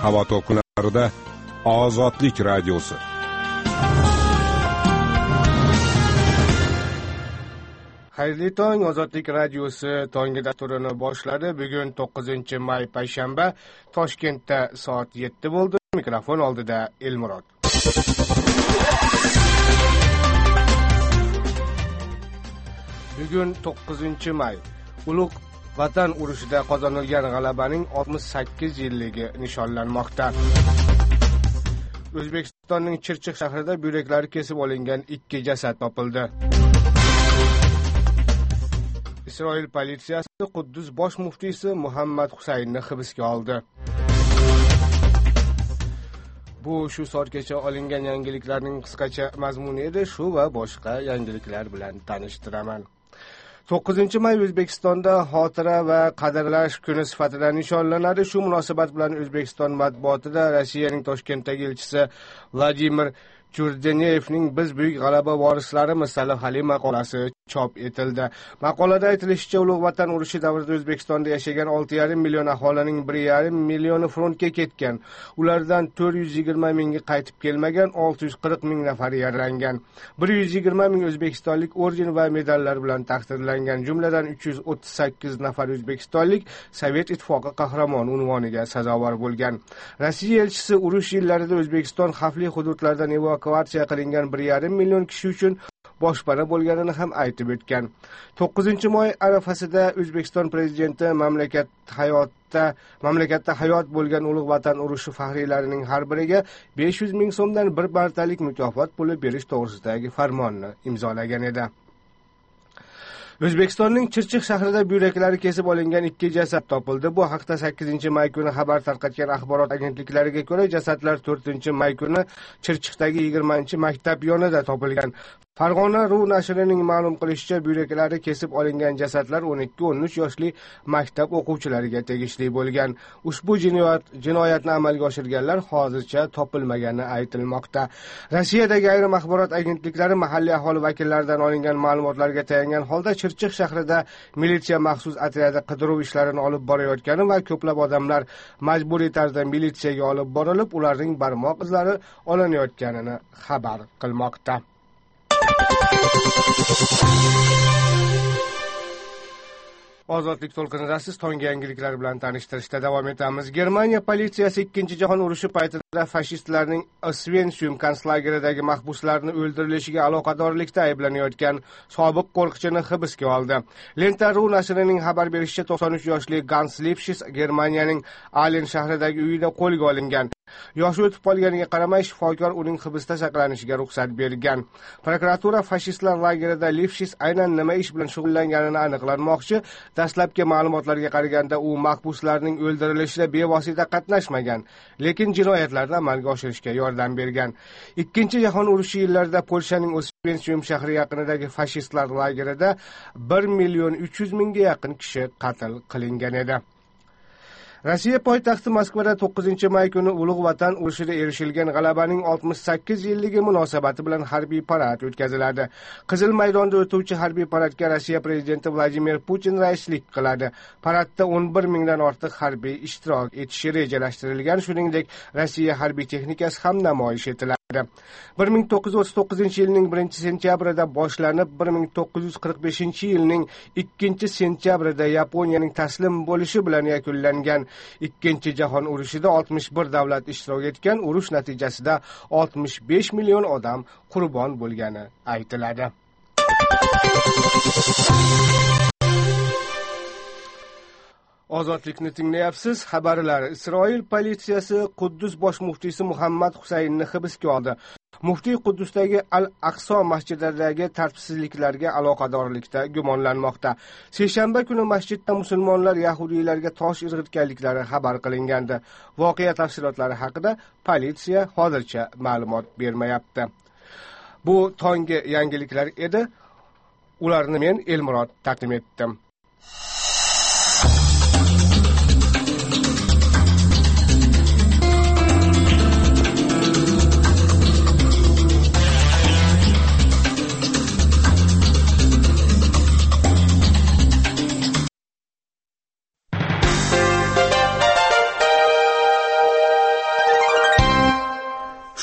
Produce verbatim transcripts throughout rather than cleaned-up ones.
havo to'lqinlarida Ozodlik radiosi. Xayrli tong, Ozodlik radiosi tongi dasturini boshladi. Bugun to'qqizinchi may payshanba, Toshkentda soat yetti bo'ldi. Mikrofon oldida Elmurod. Bugun to'qqizinchi may. Ulug' Vatan urushida qozonilgan g'alabaning oltmish sakkiz yilligi nishonlanmoqda. O'zbekistonning Chirchiq shahrida buyraklari kesib olingan ikki jasad topildi. Isroil politsiyasi Quddus bosh muftiysi Muhammad Husaynni hibsga oldi. Bu shu soatgacha olingan yangiliklarning qisqacha mazmuni edi. Shu va boshqa yangiliklar bilan tanishtiraman. to'qqizinchi may O'zbekistonda xotira va qadrlash kuni sifatida nishonlanadi. Shu munosabat bilan O'zbekiston matbuotida Rossiyaning Toshkentdagi elchisi Vladimir Churdeneyevning "Biz buyuk g'alaba vorislarimiz" salohali maqolasi chop etildi. Maqolada aytilishicha, Ulug' Vatan urushi davrida O'zbekistonda yashagan olti yarim million aholining bir yarim millioni frontga ketgan. Ulardan to'rt yuz yigirma mingi qaytib kelmagan, olti yuz qirq ming nafari yaralangan. bir yuz yigirma ming o'zbekistonlik orden va medallar bilan taqdirlangan. Jumladan uch yuz o'ttiz sakkiz nafar o'zbekistonlik Sovet ittifoqi qahramoni unvoniga sazovor bo'lgan. Rossiya elchisi urush yillarida O'zbekiston xavfli hududlardan evakuatsiya qilingan bir yarim million kishi uchun boshpana bo'lganini ham aytib o'tgan. to'qqizinchi may arafasida O'zbekiston prezidenti mamlakat hayotda mamlakatda hayot bo'lgan Ulug' Vatan urushi faxriylarining har biriga besh yuz ming so'mdan bir martalik mukofot puli berish to'g'risidagi farmonni imzolagan edi. O'zbekistonning Chirchiq shahrida buyraklari kesib olingan ikki jasad topildi. Bu haqda sakkizinchi may kuni xabar tarqatgan axborot agentliklariga ko'ra, jasadlar to'rtinchi may kuni Chirchiqdagi yigirmanchi maktab yonida topilgan. Farg'ona ru nashrining ma'lum qilishicha, buyraklari kesib olingan jasadlar o'n ikki o'n uch yoshli maktab o'quvchilariga tegishli bo'lgan. Ushbu jinoyat jinoyatni amalga oshirganlar hozircha topilmagani aytilmoqda. Rossiyadagi ayrim axborot agentliklari mahalliy aholi vakillaridan olingan ma'lumotlarga tayangan holda Chirchiq shahrida militsiya maxsus otryadi qidiruv ishlarini olib borayotgani va ko'plab odamlar majburiy tarzda militsiyaga olib borilib, ularning barmoq izlari olinayotganini xabar qilmoqda. Ozodlik to'lqinidasiz, tongi yangiliklar bilan tanishtirishda davom etamiz. Germaniya politsiyasi ikkinchi jahon urushi paytida fashistlarning Osvensium konslageridagi mahbuslarni o'ldirilishiga aloqadorlikda ayblanayotgan sobiq qo'riqchini hibsga oldi. Lenta.ru nashrining xabar berishicha, to'qson uch yoshli Gans Lipshis Germaniyaning Alen shahridagi uyida qo'lga olingan. Yoshi o'tib qolganiga qaramay, shifokor uning hibsda saqlanishiga ruxsat bergan. Prokuratura fashistlar lagerida Lipshis aynan nima ish bilan shug'ullanganini aniqlamoqchi. Dastlabki ma'lumotlarga qaraganda, u mahbuslarning o'ldirilishida bevosita qatnashmagan, lekin jinoyatlarni amalga oshirishga yordam bergan. Ikkinchi jahon urushi yillarida Polshaning Osvensium shahri yaqinidagi fashistlar lagerida bir million uch yuz mingga yaqin kishi qatl qilingan edi. Rossiya poytaxti Moskvada to'qqizinchi may kuni Ulug' Vatan urushida erishilgan g'alabaning oltmish sakkiz yilligi munosabati bilan harbiy parad o'tkaziladi. Qizil maydonda o'tuvchi harbiy paradga Rossiya prezidenti Vladimir Putin raislik qiladi. Paradda o'n bir mingdan ortiq harbiy ishtirok etishi rejalashtirilgan, shuningdek Rossiya harbiy texnikasi ham namoyish etiladi. bir ming to'qqiz yuz o'ttiz to'qqizinchi yilning birinchi sentyabrida boshlanib, bir ming to'qqiz yuz qirq beshinchi yilning ikkinchi sentyabrida Yaponiyaning taslim bo'lishi bilan yakunlangan. Ikkinchi jahon urushida oltmish bir davlat ishtirok etgan. Urush natijasida oltmish besh million odam qurbon bo'lgani aytiladi. Ozodlikni tinglayapsiz. Xabarlar. Isroil politsiyasi Quddus bosh muftiysi Muhammad Husaynni hibsga oldi. Muftiy Quddusdagi Al-Aqso masjididagi tartibsizliklarga aloqadorlikda gumonlanmoqda. Seshanba kuni masjidda musulmonlar yahudiylarga tosh irg'itganliklari xabar qilingandi. Voqea tafsilotlari haqida politsiya hozircha ma'lumot bermayapti. Bu tongi yangiliklar edi. Ularni men Elmurod taqdim etdim.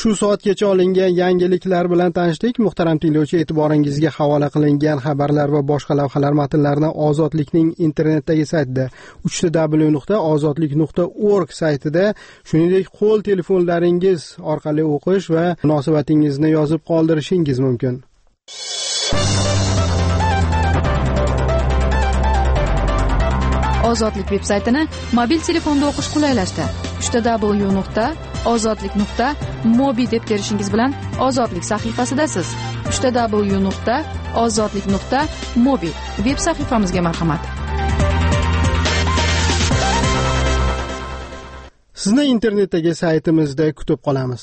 Shu soatgacha olingan yangiliklar bilan tanishdik. Muhtaram tinglovchi, e'tiboringizga havola qilingan xabarlar va boshqa lavhalar matnlarini Ozodlikning internetdagi saytida uch w nuqta ozodlik nuqta org saytida, shuningdek qo'l telefonlaringiz orqali o'qish va munosabatingizni yozib qoldirishingiz mumkin. Ozodlik veb-saytini mobil telefonda o'qish qulaylashdi. uch w nuqta ozodlik nuqta mobi deb terishingiz bilan Ozodlik sahifasidasiz. uch w nuqta ozodlik nuqta mobi veb sahifamizga marhamat. Sizni internetdagi saytimizda kutib qolamiz.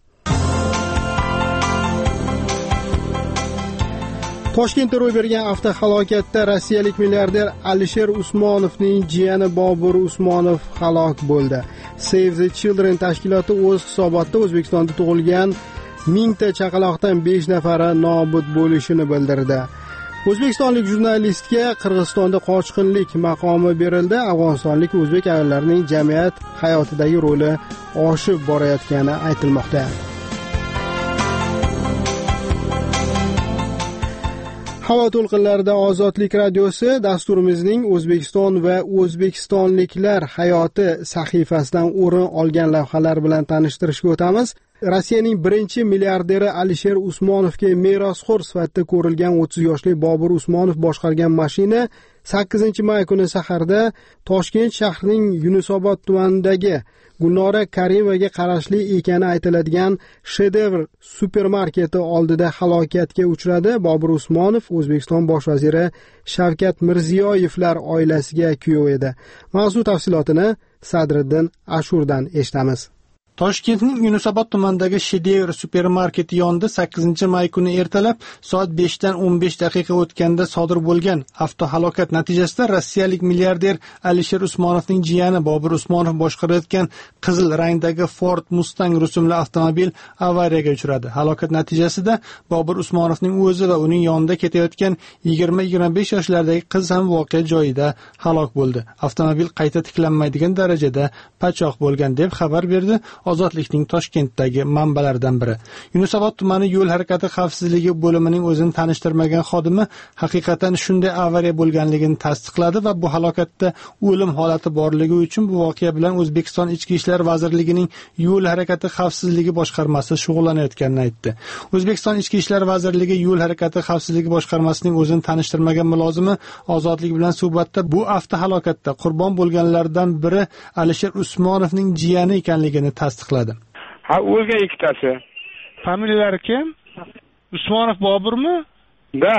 Toshkentda ro'y bergan avtohalokatda rossiyalik milliarder Alisher Usmonovning jiyani Bobur Usmonov halok bo'ldi. Save the Children tashkiloti o'z hisobotida O'zbekistonda tug'ilgan mingta chaqaloqdan besh nafari nobud bo'lishini bildirdi. O'zbekistonlik jurnalistga Qirg'izistonda qochqinlik maqomi berildi. Afg'onistonlik o'zbek ayollarining jamiyat hayotidagi roli oshib borayotgani aytilmoqda. Havo to'lqinlarida Ozodlik radiosi dasturimizning O'zbekiston va o'zbekistonliklar hayoti sahifasidan o'rin olgan lavhalar bilan tanishtirishga o'tamiz. Rossiyaning birinchi milliarderi Alisher Usmonovga merosxo'r sifatida ko'rilgan o'ttiz yoshli Bobur Usmonov boshqargan mashina sakkizinchi may kuni saharda Toshkent shahrining Yunusobod tumanidagi Gulnora Karimaga qarashli ekani aytiladigan Shedevr supermarketi oldida halokatga uchradi. Bobur Usmonov O'zbekiston bosh vaziri Shavkat Mirziyoyevlar oilasiga kuyov edi. Mavzu tafsilotini Sadriddin Ashurdan eshitamiz. Toshkentning Yunusobod tumanidagi Shedevr supermarketi yonida sakkizinchi may kuni ertalab soat beshdan o'n besh daqiqa o'tganda sodir bo'lgan avtohalokat natijasida rossiyalik milliarder Alisher Usmonovning jiyani Bobur Usmonov boshqarayotgan qizil rangdagi Ford Mustang rusumli avtomobil avariyaga uchradi. Halokat natijasida Bobur Usmonovning o'zi va uning yonida ketayotgan yigirma yigirma besh yoshlardagi qiz ham voqea joyida halok bo'ldi. Avtomobil qayta tiklanmaydigan darajada pachoq bo'lgan deb xabar berdi Ozodlikning Toshkentdagi manbalaridan biri. Yunusobod tumani yo'l harakati xavfsizligi bo'limining o'zini tanishtirmagan xodimi haqiqatan shunday avariya bo'lganligini tasdiqladi va bu halokatda o'lim holati borligi uchun bu voqea bilan O'zbekiston Ichki ishlar vazirligining yo'l harakati xavfsizligi boshqarmasi shug'ullanayotganini aytdi. O'zbekiston Ichki ishlar vazirligi yo'l harakati xavfsizligi boshqarmasining o'zini tanishtirmagan mulozimi Ozodlik bilan suhbatda bu avtohalokatda qurbon bo'lganlardan biri Alisher Usmonovning jiyani ekanligini tasdiqladi. Ha, o'lgan ikkitasi. Familiyalari kim? Usmonov Boburmi? Da.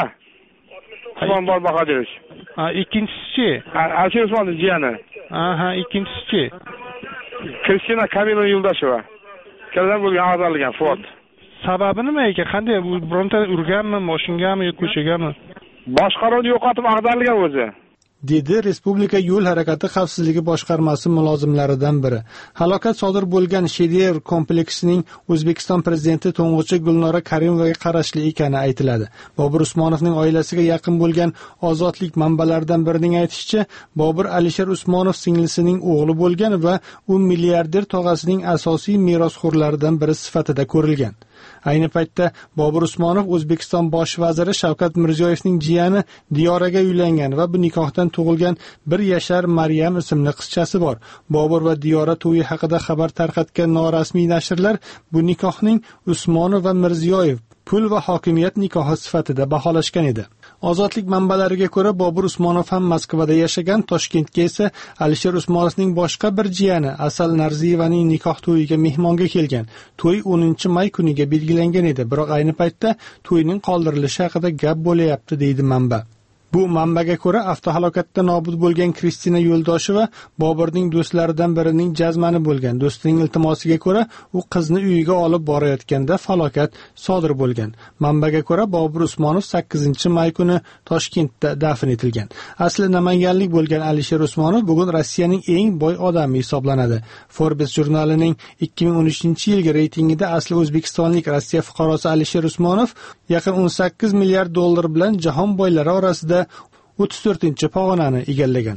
Usmon Borbaqadirovich. Ha, ikkinchisi-chi? Alisher Usmonov jiyani. Aha, ikkinchisi-chi? Kristina Kamila Yuldasheva. Keldan bo'lgan ag'darilgan Ford. Sababi nima ekan? Qanday bu bironta urganmi, mashingami yoki ko'chagami? Boshqaruvni yo'qotib ag'darilgan o'zi. dedi Respublika yo'l harakati xavfsizligi boshqarmasi mulozimlaridan biri. Halokat sodir bo'lgan Shedevr kompleksining O'zbekiston prezidenti to'ng'ichi Gulnora Karimovaga qarashli ekani aytiladi. Bobur Usmonovning oilasiga yaqin bo'lgan Ozodlik manbalaridan birining aytishicha, Bobur Alisher Usmonov singlisining o'g'li bo'lgan va u milliarder tog'asining asosiy merosxo'rlaridan biri sifatida ko'rilgan. Ayni paytda Bobur Usmonov O'zbekiston bosh vaziri Shavkat Mirziyoyevning jiyani Diyoraga uylangan va bu nikohdan tug'ilgan bir yashar Maryam ismli qizchasi bor. Bobur va Diyora to'yi haqida xabar tarqatgan norasmiy nashrlar bu nikohning Usmonov va Mirziyoyev pul va hokimiyat nikohi sifatida baholashgan edi. Ozodlik manbalariga ko'ra Bobur Usmonov ham Moskvada yashagan, Toshkentga esa Alisher Usmonovning boshqa bir jiyani Asal Narziyevaning nikoh to'yiga mehmonga kelgan. To'y o'ninchi may kuniga belgilangan edi, biroq ayni paytda to'yning qoldirilishi haqida gap bo'layapti, deydi manba. Bu manbaga ko'ra avtohalokatda nobud bo'lgan Kristina Yo'ldosheva Boburning do'stlaridan birining jazmani bo'lgan. Do'stining iltimosiga ko'ra u qizni uyiga olib borayotganda falokat sodir bo'lgan. Manbaga ko'ra Bobur Usmonov sakkizinchi may kuni Toshkentda dafn etilgan. Asli namanganlik bo'lgan Alisher Usmonov bugun Rossiyaning eng boy odami hisoblanadi. Forbes jurnalining ikki ming o'n uchinchi yilgi reytingida asli o'zbekistonlik Rossiya fuqarosi Alisher Usmonov yaqin o'n sakkiz milliard dollar bilan jahon boylari orasida o'ttiz to'rtinchi pog'onani egallagan.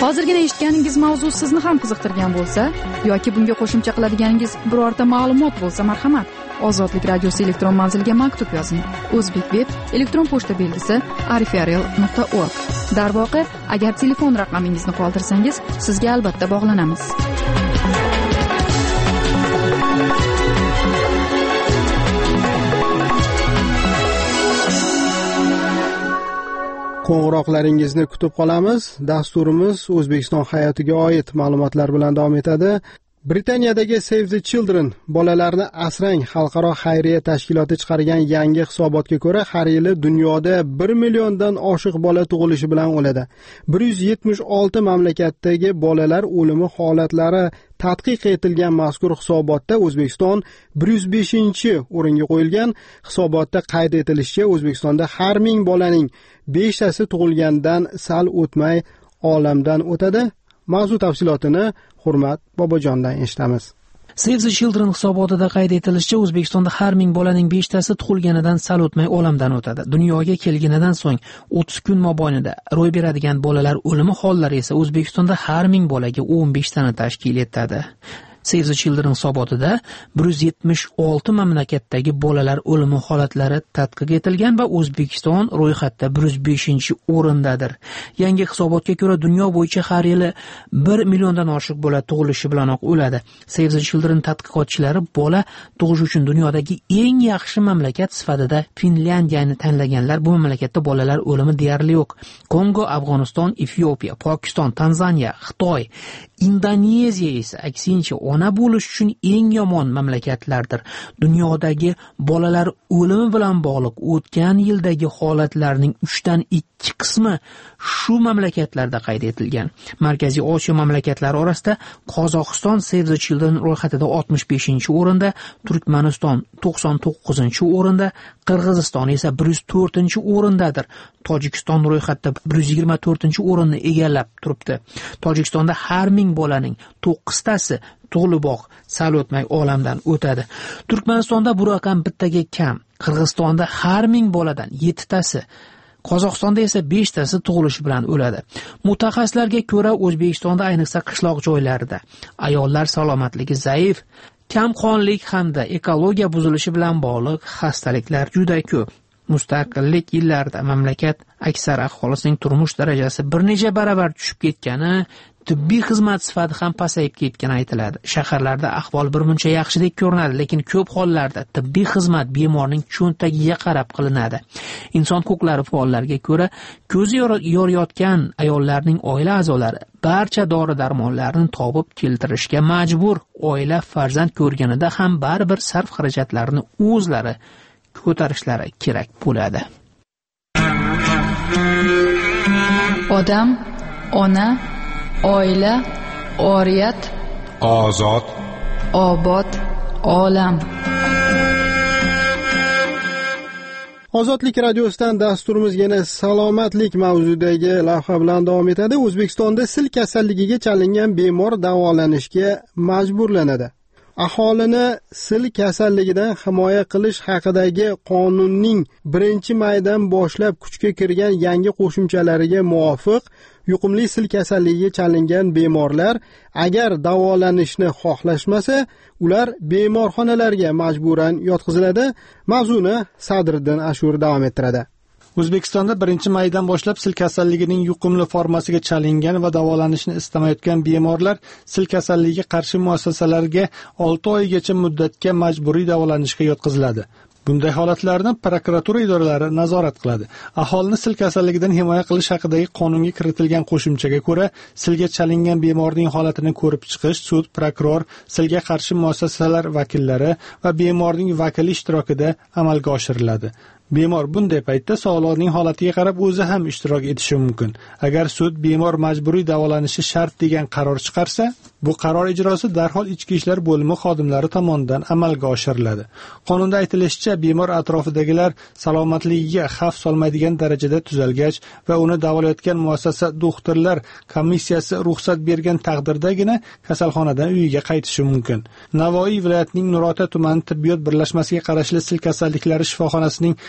Hozirgina eshitganingiz mavzu sizni ham qiziqtirgan bo'lsa yoki bunga qo'shimcha qiladiganingiz birorta ma'lumot bo'lsa, marhamat, Ozodlik radiosi elektron manziliga maktub yozing. O'zbek web elektron pochta belgisi arifiarel nuqta org. Darvoqe, agar telefon raqamingizni qoldirsangiz, sizga albatta bog'lanamiz. Qo'ng'iroqlaringizni kutib qolamiz. Dasturimiz O'zbekiston hayotiga oid ma'lumotlar bilan davom etadi. Britaniyadagi Save the Children bolalarni asrang xalqaro xayriya tashkiloti chiqargan yangi hisobotga ko'ra, har yili dunyoda bir milliondan oshiq bola tug'ilishi bilan o'ladi. bir yuz yetmish olti mamlakatdagi bolalar o'limi holatlari tadqiq etilgan mazkur hisobotda O'zbekiston bir yuz beshinchi o'ringa qo'yilgan. Hisobotda qayd etilishicha, O'zbekistonda har ming bolaning beshtasi tug'ilgandan sal o'tmay olamdan o'tadi. Mavzu tafsilotini Hurmat Bobojondan eshitamiz. Save the Children hisobotida qayd etilishicha, O'zbekistonda har ming bolaning beshtasi tug'ilganidan sal o'tmay olamdan o'tadi. Dunyoga kelganidan so'ng o'ttiz kun mobaynida ro'y beradigan bolalar o'limi hollari esa O'zbekistonda har ming bolaga o'n besh tani tashkil etadi. Save the Children hisobotida bir yuz yetmish olti mamlakatdagi bolalar o'limi holatlari tadqiq etilgan va O'zbekiston ro'yxatda bir yuz beshinchi o'rindadir. Yangi hisobotga ko'ra, dunyo bo'yicha har yili bir milliondan oshiq bola tug'ilishi bilanoq o'ladi. Save the Children tadqiqotchilari bola tug'ish uchun dunyodagi eng yaxshi mamlakat sifatida Finlyandiyani tanlaganlar. Bu mamlakatda bolalar o'limi deyarli yo'q. Kongo, Afg'oniston, Efiopiya, Pokiston, Tanzaniya, Xitoy, Indoneziya esa aksincha ona bo'lish uchun eng yomon mamlakatlardir. Dunyodagi bolalar o'limi bilan bog'liq o'tgan yildagi holatlarning uchdan ikki qismi shu mamlakatlarda qayd etilgan. Markaziy Osiyo mamlakatlari orasida Qozog'iston Save the Children ro'yxatida oltmish beshinchi o'rinda, Turkmaniston to'qson to'qqizinchi o'rinda, Qirg'iziston esa bir yuz to'rtinchi o'rindadir. Tojikiston ro'yxatda bir yuz yigirma to'rtinchi o'rinni egallab turibdi. Tojikistonda har ming bolaning to'qqiztasi tug'iliboq sal o'tmay olamdan o'tadi. Turkmanistonda bu raqam bittaga kam. Qirg'izistonda har ming boladan yettitasi, Qozog'istonda esa beshtasi tug'ilishi bilan o'ladi. Mutaxassislarga ko'ra, O'zbekistonda ayniqsa qishloq joylarida ayollar salomatligi zaif, kamqonlik hamda ekologiya buzilishi bilan bog'liq xastaliklar juda ko'p. Mustaqillik yillarida mamlakat aksar aholisining turmush darajasi bir necha baravar tushib ketgani, tibbiy xizmat sifati ham pasayib ketgani aytiladi. Shaharlarda ahvol birmuncha yaxshidek ko'rinadi, lekin ko'p hollarda tibbiy xizmat bemorning cho'ntagiga qarab qilinadi. Inson huquqlari faollariga ko'ra, ko'zi yoriyotgan ayollarning oila a'zolari barcha dori-darmonlarni topib keltirishga majbur. Oila farzand ko'rganida ham baribir sarf xarajatlarini o'zlari ko'tarishlari kerak bo'ladi. Odam, ona, oila, oriyat, ozod, obod, olam. Ozodlik radiosidan dasturimiz yana salomatlik mavzudagi lavha bilan davom etadi. O'zbekistonda sil kasalligiga chalingan bemor davolanishga majburlanadi. Aholini sil kasalligidan himoya qilish haqidagi qonunning birinchi maydan boshlab kuchga kirgan yangi qo'shimchalariga muvofiq, yuqumli sil kasalligiga chalingan bemorlar agar davolanishni xohlashmasa, ular bemorxonalarga majburan yotqiziladi. Mavzuni Sadriddin Ashur davom ettiradi. O'zbekistonda birinchi maydan boshlab sil kasalligining yuqumli formasiga chalingan va davolanishni istamayotgan bemorlar sil kasalligiga qarshi muassasalarga olti oygacha muddatga majburiy davolanishga yotqiziladi. Bunday holatlarni prokuratura idoralari nazorat qiladi. Aholini sil kasalligidan himoya qilish haqidagi qonunga kiritilgan qo'shimchaga ko'ra, silga chalingan bemorning holatini ko'rib chiqish sud, prokuror, silga qarshi muassasalar vakillari va bemorning vakili ishtirokida amalga oshiriladi. Bemor bunday paytda sog'lig'ining holatiga qarab o'zi ham ishtirok etishi mumkin. Agar sud bemor majburiy davolanishi shart degan qaror chiqarsa, bu qaror ijrosi darhol ichki ishlar bo'limi xodimlari tomonidan amalga oshiriladi. Qonunda aytilishicha, bemor atrofidagilar salomatligiga xavf solmaydigan darajada tuzalgach va uni davolayotgan muassasa doktorlar komissiyasi ruxsat bergan taqdirdagina kasalxonadan uyiga qaytishi mumkin. Navoiy viloyatining Nurota tumani tibbiyot birlashmasiga qarashli sil kasalliklari shifoxonasining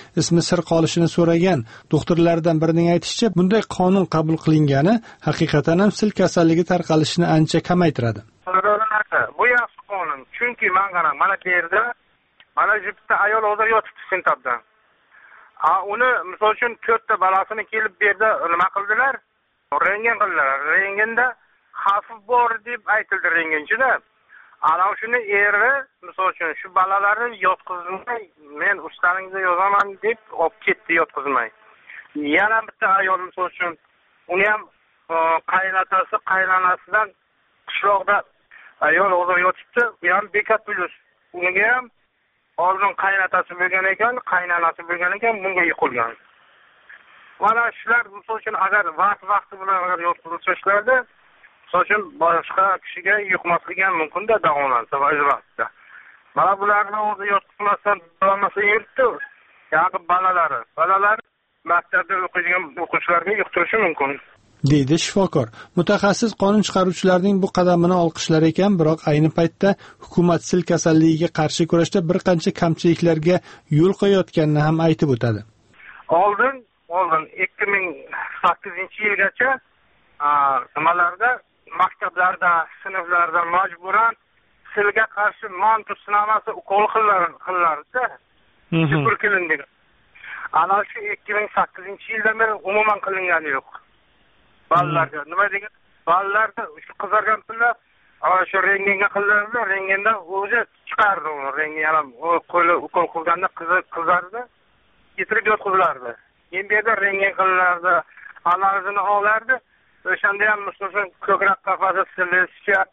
ismi sir qolishini so'ragan doktorlardan birining aytishicha, bunday qonun qabul qilingani haqiqatan ham sil kasalligi tarqalishini ancha kamaytiradi. Bu yaxshi qonun, chunki men qarang, mana bu yerda mana shu bitta ayol hozir yotibdi sentabda. A uni misol uchun to'rtta balasini kelib bu yerda nima qildilar? Rengen qildilar. Rengenda xavf bor deb aytildi rengenchida. Ana shuni eri misol uchun shu balalarni yotqizmay, men ustalingizga yozaman deb olib ketdi yotqizmay. Yana bitta ayol misol uchun uni ham qaynotasi qaynonasidan qishloqda ayol hozir yotibdi, bu ham bekat plus. Unga ham oldin qaynotasi bo'lgan ekan, qaynonasi bo'lgan ekan, bunga yiqilgan. Mana shular misol uchun agar vaqt vaqti bilan agar yotqizilsalarda, misol uchun boshqa kishiga yuqmasligi ham mumkin-da davolansa va vaqtda. Mana bularni o'zi yotqizmasdan bo'lmasa yuribdi. Yoki balalari, balalar maktabda o'qiydigan o'quvchilarga yuqtirishi mumkin. deydi shifokor. Mutaxassis qonun chiqaruvchilarning bu qadamini olqishlar ekan, biroq ayni paytda hukumat sil kasalligiga qarshi kurashda bir qancha kamchiliklarga yo'l qo'yayotganini ham aytib o'tadi. Oldin, oldin ikki ming sakkizinchi yilgacha nimalarda maktablarda, sinflarda majburan silga qarshi mantus sinovasi ukol qilinardi. Shukr qilindi. Ana shu ikki ming sakkizinchi yildan beri umuman qilingani yo'q. Balalarga nima degan? Balalarda shu qizargan pilla shu rengenga qilinardi, rengenda o'zi chiqardi uni, rengen ham qo'li ukol qilganda qizardi, getirib yotqizilardi. Endi bu yerda rengen qilinardi, analizini olardi. O'shanda ham musulmon ko'krak qafasi sili, suyak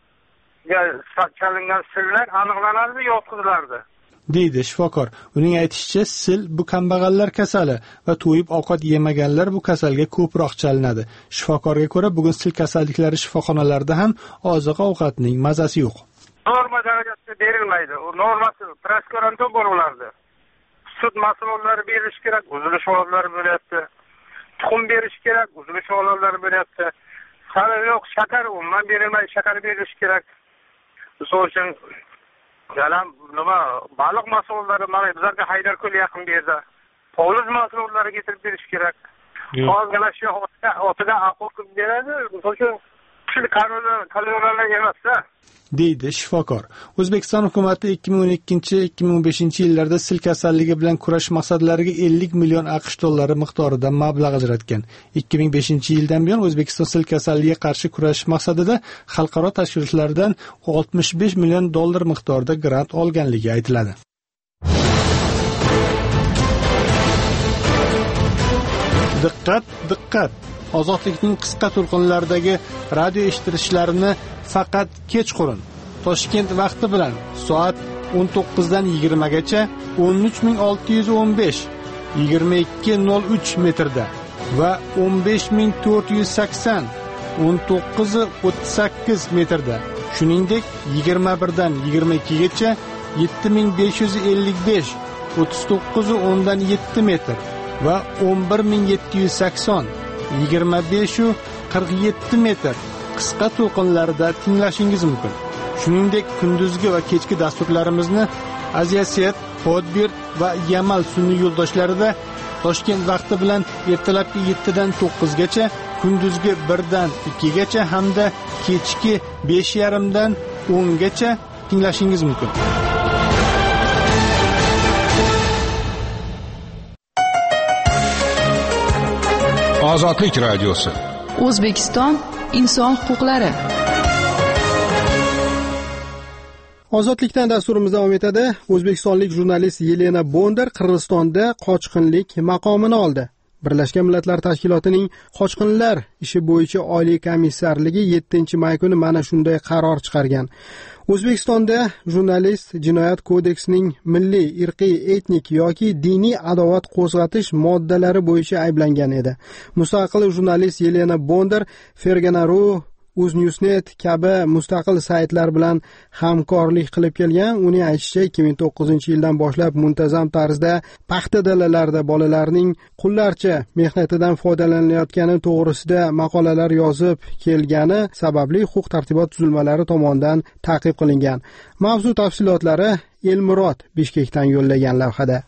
chalingan sillar aniqlanardi, yotqizilardi. deydi shifokor. Uning aytishicha, sil bu kambag'allar kasali va to'yib ovqat yemaganlar bu kasalga ko'proq chalinadi. Shifokorga ko'ra, bugun sil kasalliklari shifoxonalarida ham oziq-ovqatning mazasi yo'q. Norma darajasida berilmaydi. U normasi transkoranto bo'lardi. Sut mahsulotlari berilish kerak, uzilish holatlari bo'lyapti. Tuxum berish kerak, uzilish holatlari bo'lyapti. Sari yo'q, shakar umuman berilmaydi, shakar berilish kerak. Misol uchun Yalam nima baliq mahsulotlari mana bizlarga Haydarko'l yaqin bu yerda. Poliz mahsulotlari getirib berish kerak. Hozirgina shu otiga aql qilib beradi. O'sha kuchli kaloriyalar emas-da. deydi shifokor. O'zbekiston hukumati ikki ming o'n ikkinchi ikki ming o'n beshinchi yillarda sil kasalligi bilan kurash maqsadlariga ellik million aqsh dollari miqdorida mablag' ajratgan. ikki ming beshinchi yildan buyon O'zbekiston sil kasalligiga qarshi kurash maqsadida xalqaro tashkilotlardan oltmish besh million dollar miqdorida grant olganligi aytiladi. Diqqat, diqqat. Ozodlikning qisqa to'lqinlaridagi radio eshittirishlarini faqat kechqurun Toshkent vaqti bilan soat o'n to'qqizdan yigirmagacha o'n uch ming olti yuz o'n besh yigirma ikki nol uch metrda va o'n besh ming to'rt yuz sakson o'n to'qqiz o'ttiz sakkiz metrda, shuningdek yigirma birdan yigirma ikkigacha yetti ming besh yuz ellik besh o'ttiz to'qqiz o'ndan yetti metr va o'n bir ming yetti yuz sakson yigirma besh qirq yetti metr qisqa to'lqinlarida tinglashingiz mumkin. Shuningdek, kunduzgi va kechki dasturlarimizni Aziyaset, Podbir va Yamal sun'iy yo'ldoshlarida Toshkent vaqti bilan ertalabki yettidan to'qqizgacha, kunduzgi birdan ikkigacha hamda kechki besh yarim dan o'ngacha tinglashingiz mumkin. Ozodlik radiosi. O'zbekiston inson huquqlari. Ozodlikdan dasturimiz davom etadi. O'zbekistonlik jurnalist Yelena Bondar Qirg'izistonda qochqinlik maqomini oldi. Birlashgan Millatlar Tashkilotining qochqinlar ishi bo'yicha oliy komissarligi yettinchi may kuni mana shunday qaror chiqargan. O'zbekistonda jurnalist jinoyat kodeksining milliy, irqiy, etnik yoki diniy adovat qo'zg'atish moddalari bo'yicha ayblangan edi. Mustaqil jurnalist Yelena Bondar Fergana.ru, UzNewsNet kabi mustaqil saytlar bilan hamkorlik qilib kelgan. Uning aytishicha, ikki ming to'qqizinchi yildan boshlab muntazam tarzda paxta dalalarida bolalarning qullarcha mehnatidan foydalanilayotgani to'g'risida maqolalar yozib kelgani sababli huquq-tartibot tuzilmalari tomonidan ta'qib qilingan. Mavzu tafsilotlari Elmurod Bishkekdan yo'llagan lavhada.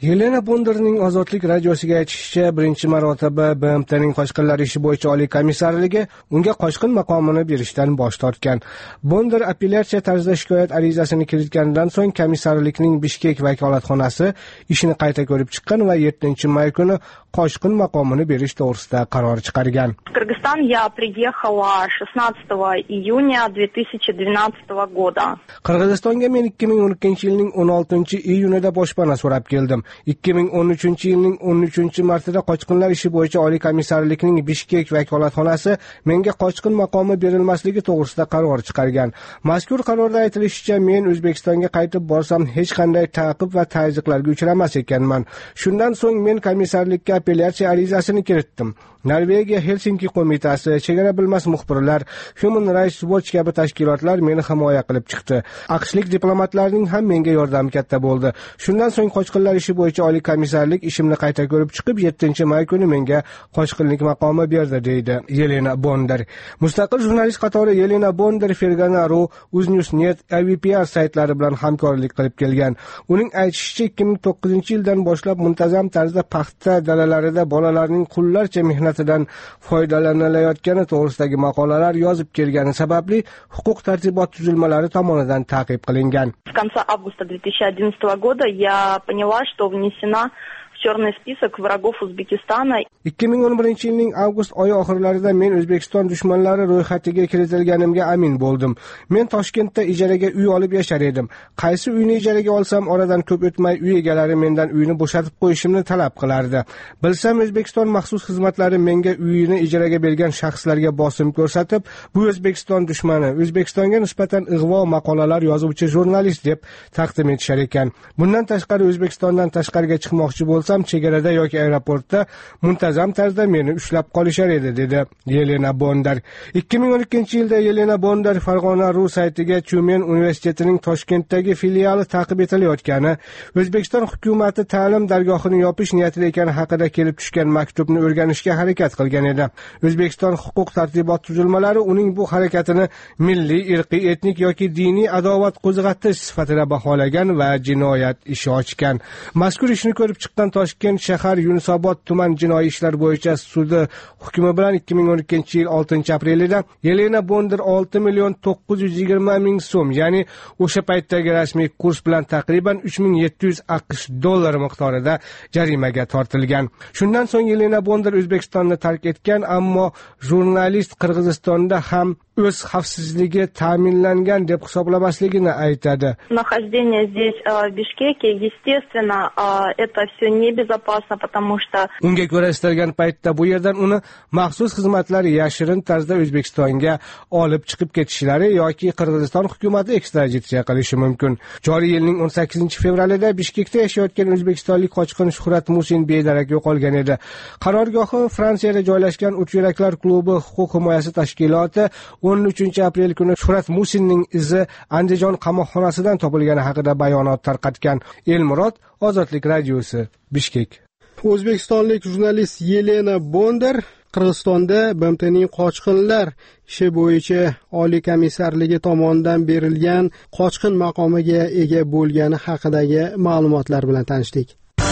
Yelena Bonderning Ozodlik radiosiga aytishicha, birinchi marotaba B M T'ning qochqinlar ishi bo'yicha oliy komissarligi unga qochqin maqomini berishdan bosh tortgan. Bonder apellyatsiya tarzida shikoyat arizasini kiritganidan so'ng komissarlikning Bishkek vakolatxonasi ishini qayta ko'rib chiqqan va yettinchi may kuni qochqin maqomini berish to'g'risida qaror chiqargan. Кыргызстан я приехала шестнадцатого июня две тысячи двенадцатого года. Qirg'izistonga men ikki ming o'n ikkinchi yilning o'n oltinchi iyunida boshpana so'rab keldim. ikki ming o'n uchinchi yilning o'n uchinchi martida qochqinlar ishi bo'yicha oliy komissarlikning Bishkek vakolatxonasi menga qochqin maqomi berilmasligi to'g'risida qaror chiqargan. Mazkur qarorda aytilishicha, men O'zbekistonga qaytib borsam hech qanday ta'qib va tazyiqlarga uchramas ekanman. Shundan so'ng men komissarlikka apellyatsiya arizasini kiritdim. Norvegiya Helsinki qo'mitasi, chegara bilmas muxbirlar, Human Rights Watch kabi tashkilotlar meni himoya qilib chiqdi. Aqshlik diplomatlarning ham menga yordami katta bo'ldi. Shundan so'ng qochqinlar ishi bo'yicha oliy komissarlik ishimni qayta ko'rib chiqib, yettinchi may kuni menga qochqinlik maqomi berdi, deydi Yelena Bonder. Mustaqil jurnalist qatori Yelena Bonder Fergana ru, Uznews.net, A V P R saytlari bilan hamkorlik qilib kelgan. Uning aytishicha, ikki ming to'qqizinchi yildan boshlab muntazam tarzda paxta dalalarida bolalarning qullarcha mehnatidan foydalanilayotgani to'g'risidagi maqolalar yozib kelgani sababli huquq tartibot tuzilmalari tomonidan ta'qib qilingan. С конца августа две тысячи одиннадцатого года я поняла, что внесена в черный список врагов Узбекистана. ikki ming o'n birinchi yilning avgust oyi oxirlarida men O'zbekiston dushmanlari ro'yxatiga kiritilganimga amin bo'ldim. Men Toshkentda ijaraga uy olib yashar edim. Qaysi uyni ijaraga olsam, oradan ko'p o'tmay uy egalari mendan uyni bo'shatib qo'yishimni talab qilardi. Bilsam, O'zbekiston maxsus xizmatlari menga uyini ijaraga bergan shaxslarga bosim ko'rsatib, bu O'zbekiston dushmani, O'zbekistonga nisbatan ig'vo maqolalar yozuvchi jurnalist deb taqdim etishar ekan. Bundan tashqari O'zbekistondan tashqariga chiqmoqchi bo'lsam, chegarada yoki aeroportda muntazam tarzda meni ushlab qolishar edi, dedi Yelena Bonder. ikki ming o'n ikkinchi yilda Yelena Bonder Farg'ona ru saytiga Tyumen universitetining Toshkentdagi filiali ta'qib etilayotgani, O'zbekiston hukumati ta'lim dargohini yopish niyatida ekani haqida kelib tushgan maktubni o'rganishga harakat qilgan edi. O'zbekiston huquq tartibot tuzilmalari uning bu harakatini milliy, irqiy, etnik yoki diniy adovat qo'zg'atish sifatida baholagan va jinoyat ishi ochgan. Mazkur ishni ko'rib chiqqan Toshkent shahar Yunusobod tuman jinoiy ishlar bo'yicha sudi hukmi bilan ikki ming o'n ikkinchi yil oltinchi aprelida Yelena Bonder olti million to'qqiz yuz yigirma ming so'm, ya'ni o'sha paytdagi rasmiy kurs bilan taqriban uch ming yetti yuz AQSh dollari miqdorida jarimaga tortilgan. Shundan so'ng Yelena Bonder O'zbekistonni tark etgan, ammo jurnalist Qirg'izistonda ham o'z xavfsizligi ta'minlangan deb hisoblamasligini aytadi. Нахождение здесь в Бишкеке, естественно, это все небезопасно, потому что unga ko'ra istalgan paytda bu yerdan uni maxsus xizmatlar yashirin tarzda O'zbekistonga olib chiqib ketishlari yoki Qirg'iziston hukumati ekstraditsiya qilishi mumkin. Joriy yilning o'n sakkizinchi fevralida Bishkekda yashayotgan o'zbekistonlik qochqin Shuhrat Musin bedarak yo'qolgan edi. Qarorgohi Fransiyada joylashgan Uch yuraklar klubi huquq himoyasi tashkiloti o'n uchinchi aprel kuni Shuhrat Musinning izi Andijon qamoqxonasidan topilgani haqida bayonot tarqatgan. Elmurod, Ozodlik radiosi, Bishkek. O'zbekistonlik jurnalist Yelena Bonder Qirg'izistonda B M T'ning qochqinlar ishi bo'yicha oliy komissarligi tomonidan berilgan qochqin maqomiga ega bo'lgani haqidagi ma'lumotlar bilan tanishdik.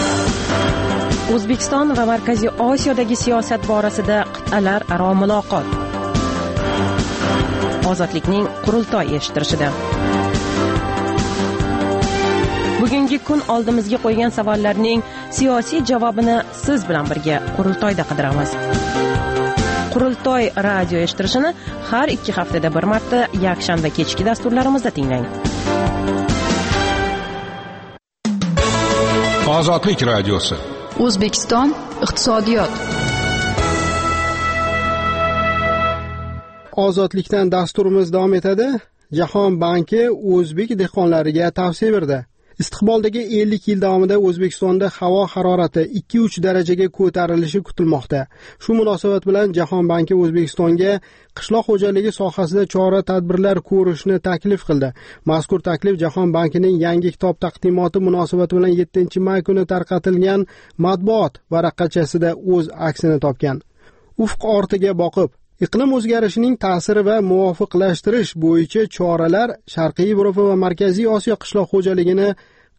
O'zbekiston va Markaziy Osiyodagi siyosat borasida qit'alar aro muloqot. Ozodlikning qurultoy eshittirishida. Bugungi kun oldimizga qo'ygan savollarning siyosiy javobini siz bilan birga qurultoyda qidiramiz. Qurultoy radio eshittirishini har ikki haftada bir marta yakshanba kechki dasturlarimizda tinglang. Ozodlik radiosi. O'zbekiston iqtisodiyot. Ozodlikdan dasturimiz davom etadi. Jahon banki o'zbek dehqonlariga tavsiya berdi. Istiqboldagi ellik yil davomida O'zbekistonda havo harorati ikki uch darajaga ko'tarilishi kutilmoqda. Shu munosabat bilan Jahon banki O'zbekistonga qishloq xo'jaligi sohasida chora-tadbirlar ko'rishni taklif qildi. Mazkur taklif Jahon bankining yangi kitob taqdimoti munosabati bilan yettinchi may kuni tarqatilgan matbuot varaqachasida o'z aksini topgan. Ufq ortiga boqib, iqlim o'zgarishining ta'siri va muvofiqlashtirish bo'yicha choralar Sharqiy Yevropa va Markaziy Osiyo qishloq xo'jaligini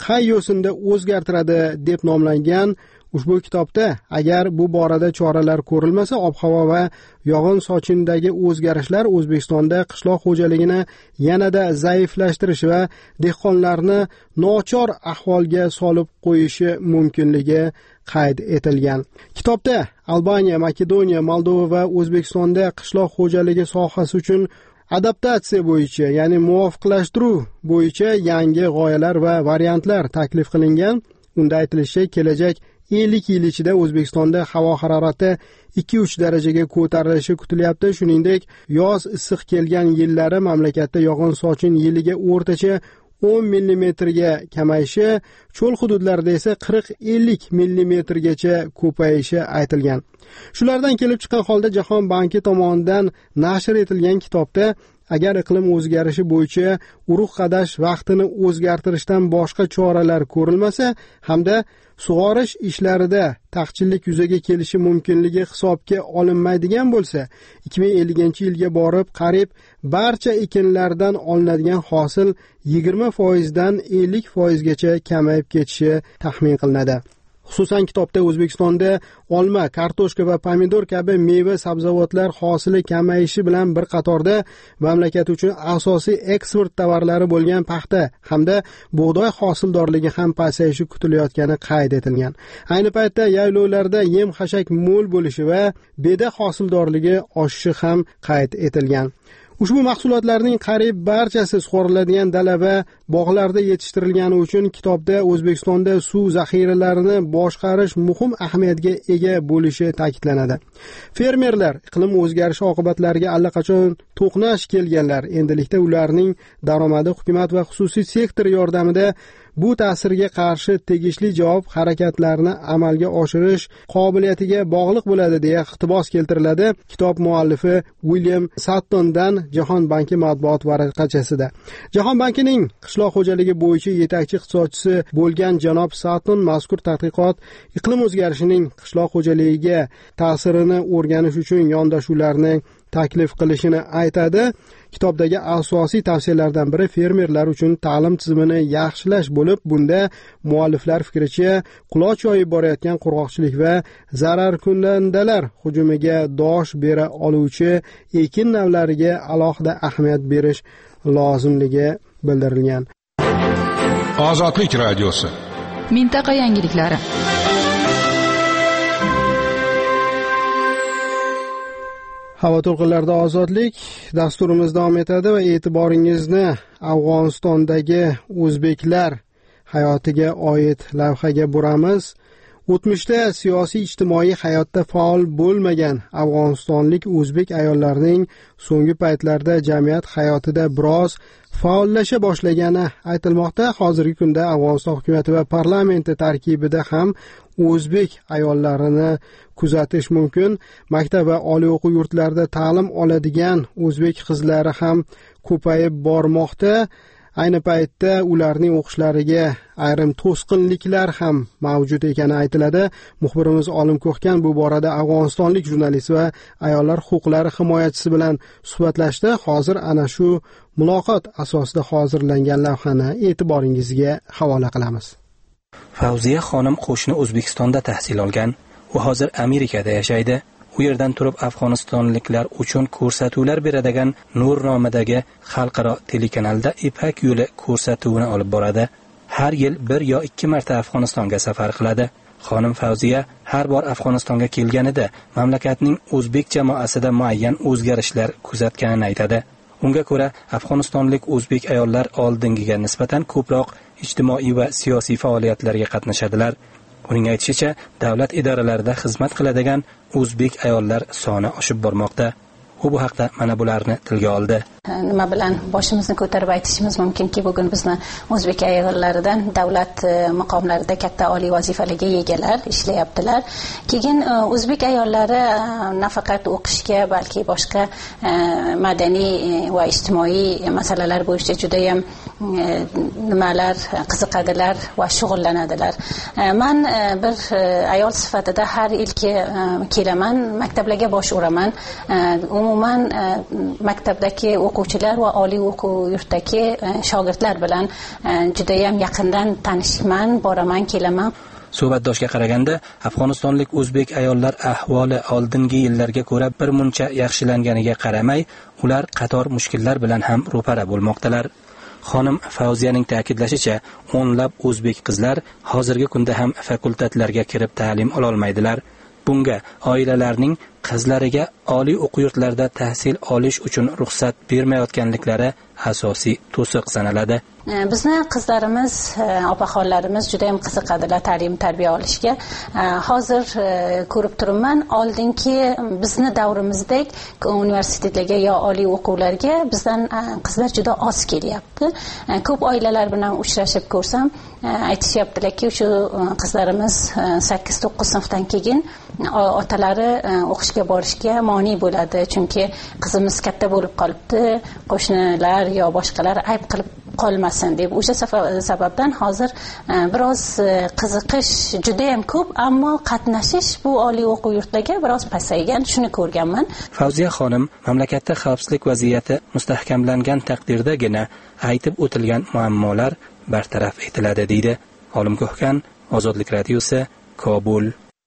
qay yo'sinda o'zgartiradi deb nomlangan ushbu kitobda agar bu borada choralar ko'rilmasa, ob-havo va yog'in sochindagi o'zgarishlar O'zbekistonda qishloq xo'jaligini yanada zaiflashtirish va dehqonlarni nochor ahvolga solib qo'yishi mumkinligi qayd etilgan. Kitobda Albaniya, Makedoniya, Moldova va O'zbekistonda qishloq xo'jaligi sohasi uchun adaptatsiya bo'yicha, ya'ni muvofiqlashtiruv bo'yicha yangi g'oyalar va variantlar taklif qilingan. Unda aytilishicha, kelajak ellik yil ichida O'zbekistonda havo harorati ikki uch darajaga ko'tarilishi kutilyapti. Shuningdek, yoz issiq kelgan yillari mamlakatda yog'in sochin yiliga o'rtacha o'n millimetrga kamayishi, cho'l hududlarda esa qirq ellik millimetrgacha ko'payishi aytilgan. Shulardan kelib chiqqan holda Jahon banki tomonidan nashr etilgan kitobda agar iqlim o'zgarishi bo'yicha urug' qadash vaqtini o'zgartirishdan boshqa choralar ko'rilmasa hamda sug'orish ishlarida taqchillik yuzaga kelishi mumkinligi hisobga olinmaydigan bo'lsa, ikki ming ellinchi yilga borib qariyb barcha ekinlardan olinadigan hosil yigirma foiz dan ellik foiz gacha kamayib ketishi taxmin qilinadi. Xususan, kitobda O'zbekistonda olma, kartoshka va pomidor kabi meva sabzavotlar hosili kamayishi bilan bir qatorda mamlakat uchun asosiy eksport tovarlari bo'lgan paxta hamda bug'doy hosildorligi ham pasayishi kutilayotgani qayd etilgan. Ayni paytda yaylovlarda yem-xashak mo'l bo'lishi va beda hosildorligi oshishi ham qayd etilgan. Ushbu mahsulotlarning qariyb barchasi sug'oriladigan dala va bog'larda yetishtirilgani uchun kitobda O'zbekistonda suv zaxiralarini boshqarish muhim ahamiyatga ega bo'lishi ta'kidlanadi. Fermerlar iqlim o'zgarishi oqibatlariga allaqachon to'qnash kelganlar. Endilikda ularning daromadi hukumat va xususiy sektor yordamida bu ta'sirga qarshi tegishli javob harakatlarini amalga oshirish qobiliyatiga bog'liq bo'ladi deya iqtibos keltiriladi kitob muallifi William Suttondan Jahon banki matbuot varaqachasida. Jahon bankining qishloq xo'jaligi bo'yicha yetakchi iqtisodchisi bo'lgan janob Sutton mazkur tadqiqot iqlim o'zgarishining qishloq xo'jaligiga ta'sirini o'rganish uchun yondashuvlarni taklif qilishini aytadi. Kitobdagi asosiy tavsiyalardan biri fermerlar uchun ta'lim tizimini yaxshilash bo'lib, bunda mualliflar fikricha quloch yoyib borayotgan qurg'oqchilik va zararkunandalar hujumiga dosh bera oluvchi ekin navlariga alohida ahamiyat berish lozimligi bildirilgan. Ozodlik radiosi. Mintaqa yangiliklari. Havo to'lqinlarida ozodlik dasturimiz davom etadi va e'tiboringizni Afg'onistondagi o'zbeklar hayotiga oid lavhaga buramiz. O'tmishda siyosiy ijtimoiy hayotda faol bo'lmagan afg'onistonlik o'zbek ayollarining so'nggi paytlarda jamiyat hayotida biroz faollasha boshlagani aytilmoqda. Hozirgi kunda Afg'oniston hukumati va parlamenti tarkibida ham o'zbek ayollarini kuzatish mumkin. Maktab va oliy o'quv yurtlarida ta'lim oladigan o'zbek qizlari ham ko'payib bormoqda. Ayni paytda ularning o'qishlariga ayrim to'sqinliklar ham mavjud ekani aytiladi. Muxbirimiz Olim Ko'xkan bu borada afg'onistonlik jurnalist va ayollar huquqlari himoyachisi bilan suhbatlashdi. Hozir ana shu muloqot asosida hozirlangan lavhani e'tiboringizga havola qilamiz. Fawziya xonim qo'shni O'zbekistonda tahsil olgan. U hozir Amerikada yashaydi. U yerdan turib Afg'onistonliklar uchun ko'rsatuvlar beradigan Nur nomidagi xalqaro telekanalda Ipak yo'li ko'rsatuvini olib boradi. Har yil bir yo ikki marta Afg'onistonga safar qiladi. Xonim Fawziya har bor Afg'onistonga kelganida mamlakatning o'zbek jamoasida muayyan o'zgarishlar kuzatganini aytadi. Unga ko'ra, Afg'onistonlik o'zbek ayollar oldingiga nisbatan ko'proq ijtimoiy va siyosiy faoliyatlarga qatnashadilar. Uning aytishicha, davlat idoralarida xizmat qiladigan o'zbek ayollar soni oshib bormoqda. U bu haqda mana bularni tilga oldi. Nima bilan boshimizni ko'tarib aytishimiz mumkinki, bugun bizni o'zbek ayollaridan davlat maqomlarida katta oliy vazifalarga egalar ishlayaptilar. Keyin o'zbek ayollari nafaqat o'qishga, balki boshqa madaniy va ijtimoiy masalalar bo'yicha juda ham nimalar qiziqadilar va shug'ullanadilar. Men bir ayol sifatida har yilki kelaman, maktablarga bosh uraman. Umuman maktabdagi o'quvchilar va oliy o'quv yurtdagi shogirdlar bilan judayam yaqindan tanishman, boraman, kelaman. Suhbatdoshga qaraganda afg'onistonlik o'zbek ayollar ahvoli oldingi yillarga ko'ra bir muncha yaxshilanganiga qaramay, ular qator mushkullar bilan ham ro'para bo'lmoqdalar. Xonim Fawziyaning ta'kidlashicha, o'nlab o'zbek qizlar hozirgi kunda ham fakultatlarga kirib ta'lim ola olmaydilar. Bunga oilalarning qizlariga oliy o'quv yurtlarida tahsil olish uchun ruxsat bermayotganliklari asosiy to'siq sanaladi. Bizni qizlarimiz, opaxonlarimiz juda ham qiziqadilar ta'lim tarbiya olishga. Hozir ko'rib turibman, oldingi bizni davrimizdek universitetlarga yo oliy o'quvlarga bizdan qizlar juda oz kelyapti. Ko'p oilalar bilan uchrashib ko'rsam, aytishyaptilarki, shu qizlarimiz sakkiz to'qqiz sinfdan keyin otalari o'qishga borishga ma'ni bo'ladi, chunki qizimiz katta bo'lib qolibdi, qo'shnilar yo boshqalar ayb qilib qolmasin deb. O'sha sababdan hozir biroz qiziqish juda ham ko'p, ammo qatnashish bu oliy o'quv yurtlarga biroz pasaygan, shuni ko'rganman. Fawziya xonim mamlakatda xavfsizlik vaziyati mustahkamlangan taqdirdagina aytib o'tilgan muammolar bartaraf etiladi deydi Olim Ko'hkan, Ozodlik radiosi, Kobul.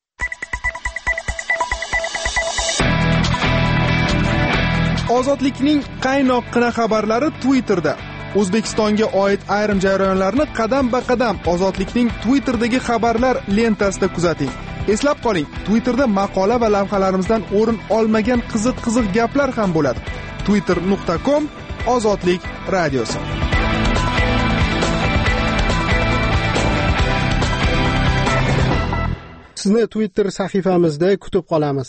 Ozodlikning qaynoqqina xabarlari Twitterda. O'zbekistonga oid ayrim jarayonlarni qadam-ba-qadam Ozodlikning Twitter'dagi xabarlar lentasida kuzating. Eslab qoling, Twitterda maqola va lavhalarimizdan o'rin olmagan qiziq-qiziq gaplar ham bo'ladi. twitter nuqta com Ozodlik radiosi. Sizni Twitter sahifamizda kutib qolamiz.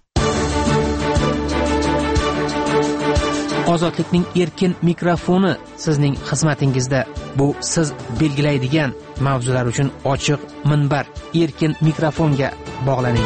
Ozodlikning erkin mikrofoni sizning xizmatingizda. Bu siz belgilaydigan mavzular uchun ochiq minbar. Erkin mikrofonga bog'laning.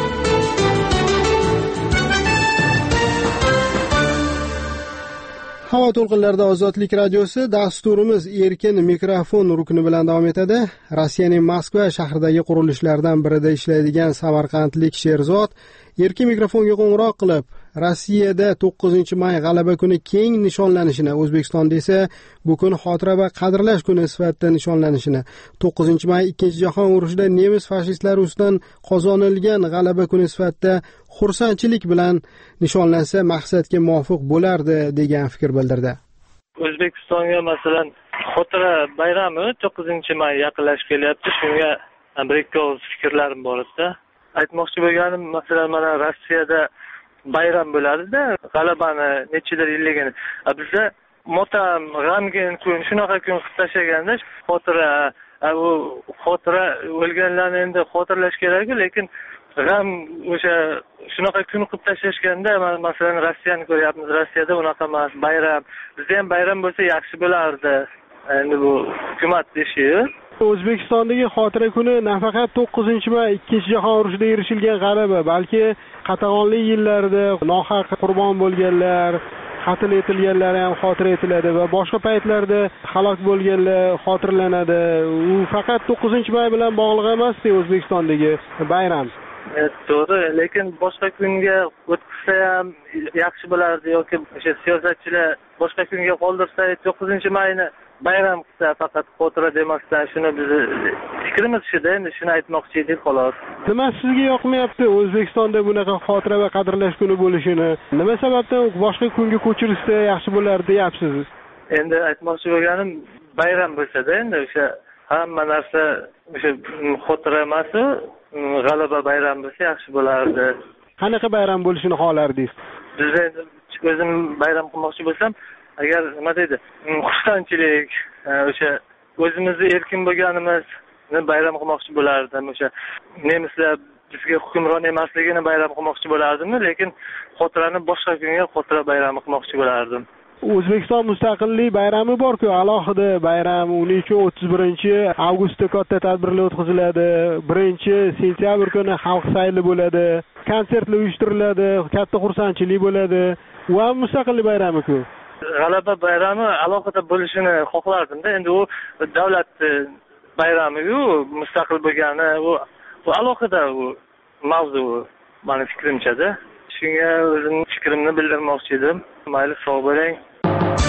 Havo to'lqinlarida Ozodlik radiosi dasturimiz erkin mikrofon rukni bilan davom etadi. Rossiyaning Moskva shahridagi qurilishlardan birida ishlaydigan samarqandlik Sherzod erkin mikrofonga qo'ng'iroq qilib, Rossiyada to'qqizinchi may g'alaba kuni keng nishonlanishini, O'zbekistonda esa bu kun xotira va qadrlash kuni sifatida nishonlanishini, to'qqizinchi may ikkinchi jahon urushida nemis fashistlari ustidan qozonilgan g'alaba kuni sifatida xursandchilik bilan nishonlansa maqsadga muvofiq bo'lardi degan fikr bildirdi. O'zbekistonga masalan xotira bayrami to'qqizinchi may yaqinlashib kelyapti. Shunga bir ikki og'iz fikrlarim bor edi. Aytmoqchi bo'lganim, masalan, mana Rossiyada bayram bo'ladi-da, g'alabani nechidir yilligini. Bizda motam, g'amgin kun, shunaqa kun qilib tashlaganda xotira, u xotira o'lganlarni endi xotirlash kerak, lekin g'am o'sha shunaqa kun qilib tashlashganda, masalan, Rossiyani ko'ryapmiz. Rossiyada unaqa emas, bayram. Bizda ham bayram bo'lsa yaxshi bo'lardi. Endi bu hukumat ishi. O'zbekistondagi xotira kuni nafaqat to'qqizinchi may ikkinchi jahon urushida erishilgan g'alaba, balki qatag'onlik yillarida nohaq qurbon bo'lganlar, qatl etilganlar ham xotira etiladi va boshqa paytlarda halok bo'lganlar xotirlanadi. U faqat to'qqizinchi may bilan bog'liq emas, O'zbekistondagi bayram. To'g'ri, lekin boshqa kunga o'tkazsa ham yaxshi bo'lardi yoki o'sha siyosatchilar boshqa kunga qoldirsa, to'qqizinchi mayni bayram qilsa, faqat xotira demasdan, shuni bizni fikrimiz shuda, endi shuni aytmoqchi edik xolos. Nima sizga yoqmayapti O'zbekistonda bunaqa xotira va qadrlash kuni bo'lishini? Nima sababdan boshqa kunga ko'chirishsa yaxshi bo'lar deyapsiz? Endi aytmoqchi bo'lganim, bayram bo'lsa-da, endi o'sha hamma narsa o'sha xotira emas, g'alaba bayram bo'lsa yaxshi bo'lardi. Qanaqa bayram bo'lishini xohlardingiz? Biz endi o'zim bayram qilmoqchi bo'lsam, agar nima deydi, xursandchilik, o'sha o'zimizni erkin bo'lganimizni bayram qilmoqchi bo'lardim. O'sha nemislar bizga hukmron emasligini bayram qilmoqchi bo'lardim, lekin xotirani boshqa kunga xotira bayrami qilmoqchi bo'lardim. O'zbekiston mustaqillik bayrami bor-ku, alohida bayram. Uning uchun o'ttiz birinchi avgustda katta tadbirlar o'tkaziladi. birinchi sentyabr kuni xalq sayli bo'ladi. Konsertlar uyushtiriladi, katta xursandchilik bo'ladi. Va mustaqillik bayrami-ku. G'alaba bayrami alohida bo'lishini xohlardim-da. Endi u davlat bayrami-ku, mustaqil bo'lgani, u bu alohida u mavzu, meni fikrimcha-da. Shunga o'zim fikrimni bildirmoqchi edim. Mayli, sog' bo'ling.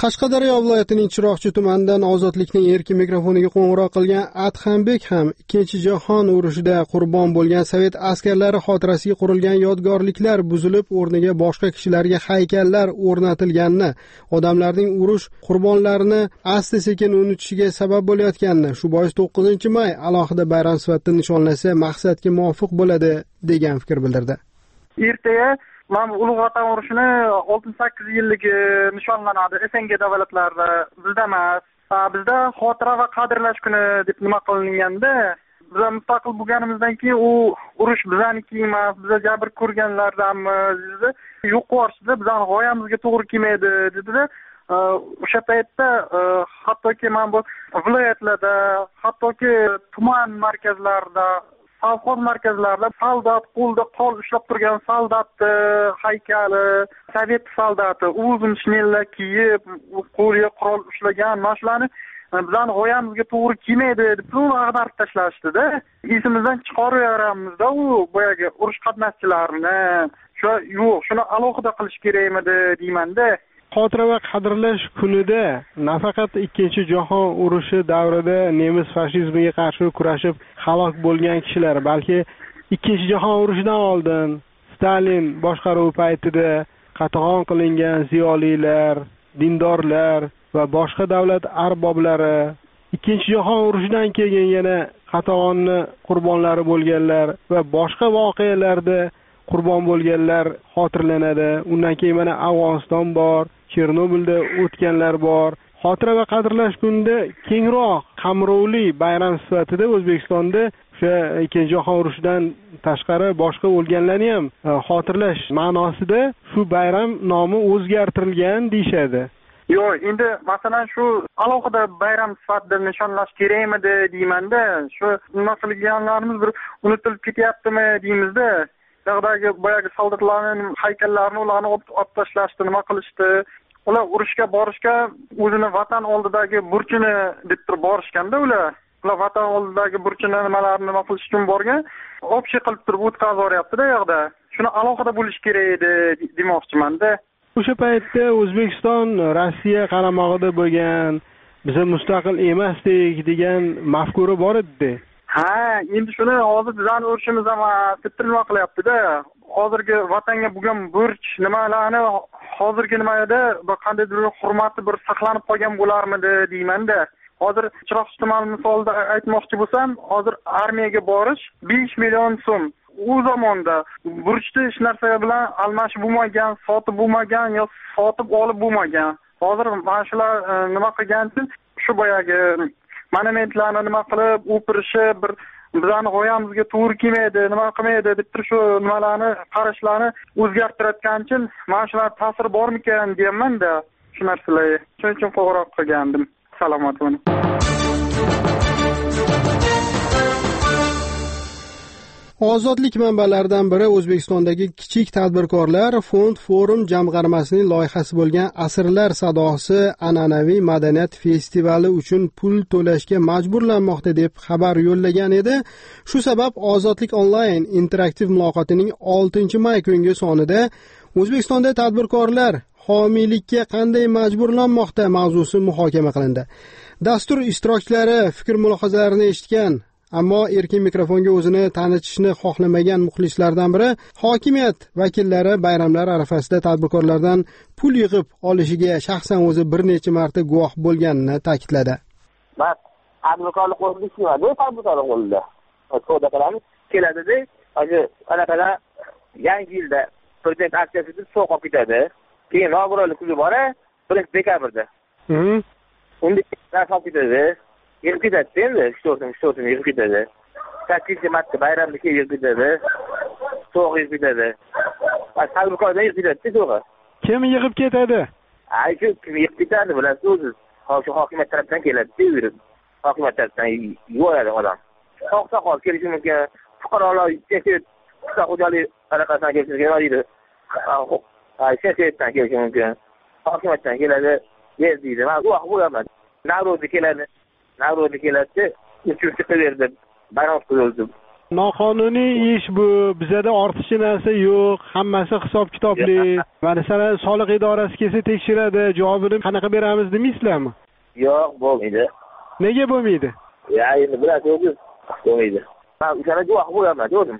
Qashqadaryo viloyatining Chiroqchi tumanidan Ozodlikning erkin mikrofoniga qo'ng'iroq qilgan Adhambek ham ikkinchi jahon urushida qurbon bo'lgan sovet askarlari xotirasiga qurilgan yodgorliklar buzilib, o'rniga boshqa kishilarga haykallar o'rnatilganini, odamlarning urush qurbonlarini asta-sekin unutishiga sabab bo'layotganini, shu bois to'qqizinchi may alohida bayram sifatida nishonlasa maqsadga muvofiq bo'ladi degan fikr bildirdi. Ertaga mana Ulug' Vatan urushini oltmish sakkiz yilligi nishonlanadi S N G davlatlarida, bizda emas. Bizda xotira va qadrlash kuni deb nima qilinganda, biz mustaqil bo'lganimizdan keyin u urush bizaniki emas, biza jabr ko'rganlardanmiz. Yuqorishida bizning g'oyamizga to'g'ri kelmaydi dedi. O'sha paytda hattoki mana bu viloyatlarda, hattoki tuman markazlarida, savxoz markazlarida soldat qo'lda qol ushlab turgan soldat haykali, sovet soldati uzun shinellar kiyib, qo'liga qurol ushlagan mashlarni bizning g'oyamizga to'g'ri kelmaydi deb uni ag'darib tashlashdi-da. Esimizdan chiqaraveramizda u boyagi urush qatnashchilarini. Shu yo'q, shuni alohida qilish kerakmidi deyman-da. Xotira va qadrlash kunida nafaqat ikkinchi jahon urushi davrida nemis fashizmiga qarshi kurashib halok bo'lgan kishilar, balki ikkinchi jahon urushidan oldin Stalin boshqaruvi paytida qatag'on qilingan ziyolilar, dindorlar va boshqa davlat arboblari, ikkinchi jahon urushidan keyin yana qatag'onni qurbonlari bo'lganlar va boshqa voqealarda qurbon bo'lganlar xotirlanadi. Undan keyin mana Afg'oniston bor, Chernobilda o'tganlar bor. Xotira va qadrlash kunida kengroq qamrovli bayram sifatida O'zbekistonda o'sha ikkinchi jahon urushidan tashqari boshqa o'lganlarni ham xotirlash ma'nosida shu bayram nomi o'zgartirilgan deyshadi. Yo'q, endi masalan shu alohida bayram sifatida nishonlash kerakmidi deyman-da. Shu nima qilganlarimiz bir unutilib ketyaptimi deymizda. Dag'dagi boyagi soldatlarning haykallarini ularni olib tashlashdi, nima qilishdi? Ular urushga borishga o'zini vatan oldidagi burchini deb turib borishganda, ular ular vatan oldidagi burchini nimalarni nima qilish uchun borgan, opshi qilib turib o'tkazib yuboryapti-da yoqda. Shuni alohida bo'lish kerak edi demoqchiman-da. O'sha paytda O'zbekiston Rossiya qaramog'ida bo'lgan, biz mustaqil emasdik degan mafkura bor edi. Ha, endi shuni hozir bizning urushimiz ham nima qilyapti-da. Hozirgi vatanga bo'lgan burch nimalarni hozirgi nimada bir qandaydir hurmati bir saqlanib qolgan bo'larmidi deyman-da. Hozir Chiroqchi tumani misolida aytmoqchi bo'lsam, hozir armiyaga borish besh million so'm. U zamonda burchni hech narsa bilan almashib bo'lmagan, sotib bo'lmagan yoki sotib olib bo'lmagan. Hozir mana shular nima qilgan uchun shu boyagi monumentlarni nima qilib o'pirishib, bir bizani g'oyamizga to'g'ri kelmaydi, nima qilmaydi deb turib shu nimalarni, qarashlarni o'zgartirayotgan uchun mana shular ta'siri bormikan deyman-da, shu narsalarga. Shuning uchun qo'ng'iroq qilgandim. Salomat bo'ling. Ozodlik manbalaridan biri O'zbekistondagi kichik tadbirkorlar fond forum jamg'armasining loyihasi bo'lgan Asrlar sadosi an'anaviy madaniyat festivali uchun pul to'lashga majburlanmoqda deb xabar yo'llagan edi. Shu sabab Ozodlik onlayn interaktiv muloqotining oltinchi may kungi sonida O'zbekistonda tadbirkorlar homiylikka qanday majburlanmoqda mavzusi muhokama qilindi. Dastur ishtirokchilari fikr mulohazalarini eshitgan, ammo erkin mikrofonga o'zini tanitishni xohlamagan muxlislardan biri hokimiyat vakillari bayramlar arafasida tadbirkorlardan pul yig'ib olishiga shaxsan o'zi bir necha marta guvoh bo'lganini ta'kidladi. Bak, tadbirkorlik qo'lida ishlaydi, tadbirkorlik qo'lida. Savdo qilamiz, keladi-da, hozir anaqada yangi yilda prezident aksiyasi deb so'q olib ketadi. Keyin nogironlik kuni bor, birinchi dekabrda. Mhm. Unda narsa olib ketadi. Yig'ib ketadi endi, ishto'rtini, ishto'rtini yig'ib ketadi. sakkizinchi marta bayramda kelib yig'ib ketadi. So'q yig'ib ketadi. Tadbirkordan yig'ib ketadi, so'g'i. Kim yig'ib ketadi? Ay, kim yig'ib ketadi bilasiz o'zingiz. Hozir hokimiyat tarafdan keladi, yurib. Hokimiyat tarafdan yuboradi odam. Oqsoqol kelishi mumkin, fuqarolar yetib, qisqa xo'jalik aloqasidan kelishi mumkin. Ay, siyosatdan kelishi mumkin. Hokimiyatdan keladi, yer deydi. Men u bo'laman. Navro'zda keladi. Navro'zda keladi, uchinchi qilaverdi. Bayram qildi. noqonuniy ish bu. Bizada ortiqcha narsa yo'q, hammasi hisob kitobli. Masalan, soliq idorasi kelsa tekshiradi, javobini qanaqa beramiz demaysizlarmi? Yo'q, bo'lmaydi. Nega bo'lmaydi? Ya, endi bilasiz, bo'lmaydi. Men o'shana guvoh bo'laman, dedim.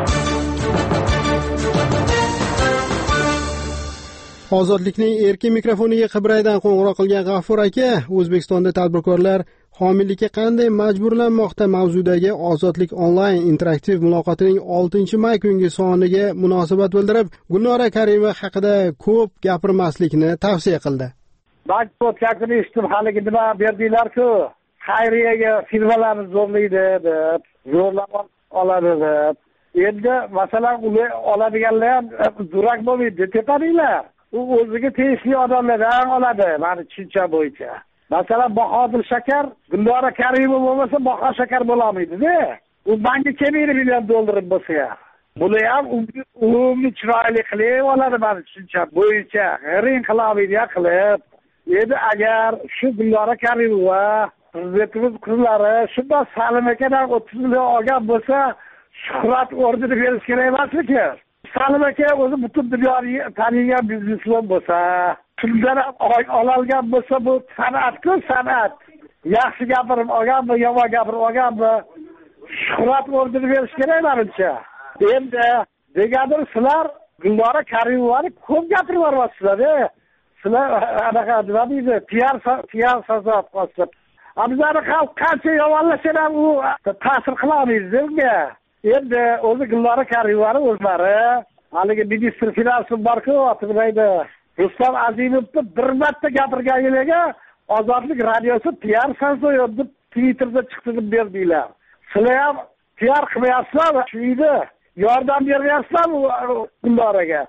Ozodlikning erkin mikrofoniga Qibraydan qo'ng'iroq qilgan G'afur aka, O'zbekistonda tadbirkorlar homiylikka qanday majburlanmoqda mavzudagi Ozodlik onlayn interaktiv muloqotining oltinchi may kungi soniga munosabat bildirib, Gulnora Karimova haqida ko'p gapirmaslikni tavsiya qildi. Bank podkastini eshitib, haligi nima berdinglar-ku, xayriyaga firmalarni zo'rlaydi deb, zo'rlab oladi deb. Endi masalan, ular oladiganlar ham durak bo'lmaydi, tepadinglar. U o'ziga tegishli odamlardan oladi, meni tushuncha bo'yicha. Masalan, Bahodir Shakar, Gulnora Karimova bo'lmasa, Bahor Shakar bo'lolmaydi-da. U banki kelmaydi million dollar bo'lsa ham. Buni ham umumni chiroyli qilib oladi, meni tushuncha bo'yicha. G'iring qilolmaydi qilib. Endi agar shu Gulnora Karimova prezidentimiz qizlari shunday Salim akadan o'ttiz million olgan bo'lsa, shuhrat ordeni berish kerak emasmi? Salim aka o'zi butun dunyoni tanigan biznesmen bo'lsa, shundan ololgan bo'lsa, bu san'at-ku, san'at. Yaxshi gapirib olganmi, yomon gapirib olganmi, shuhrat ordeni berish kerak menimcha. Endi degandir, sizlar Gulnora Karimovani ko'p gapirib yuryapsizlar-da. Sizlar anaqa nima deydi, piar piar sazot qolsa. Bizlarni xalq qancha yomonlashsa ham u ta'sir qilolmaydi unga. Endi o'zi Gulnora Karimovani o'zlari, haligi ministr finansi bor-ku, otiblaydi. Rustam Azimovni bir marta gapirganiga Ozodlik radiosi piar sazot deb Twitterda chiqtirib berdinglar. Sizlar ham piar qilmayapsizlar, shuydi. Yordam beryapsizlar Gulnoraga.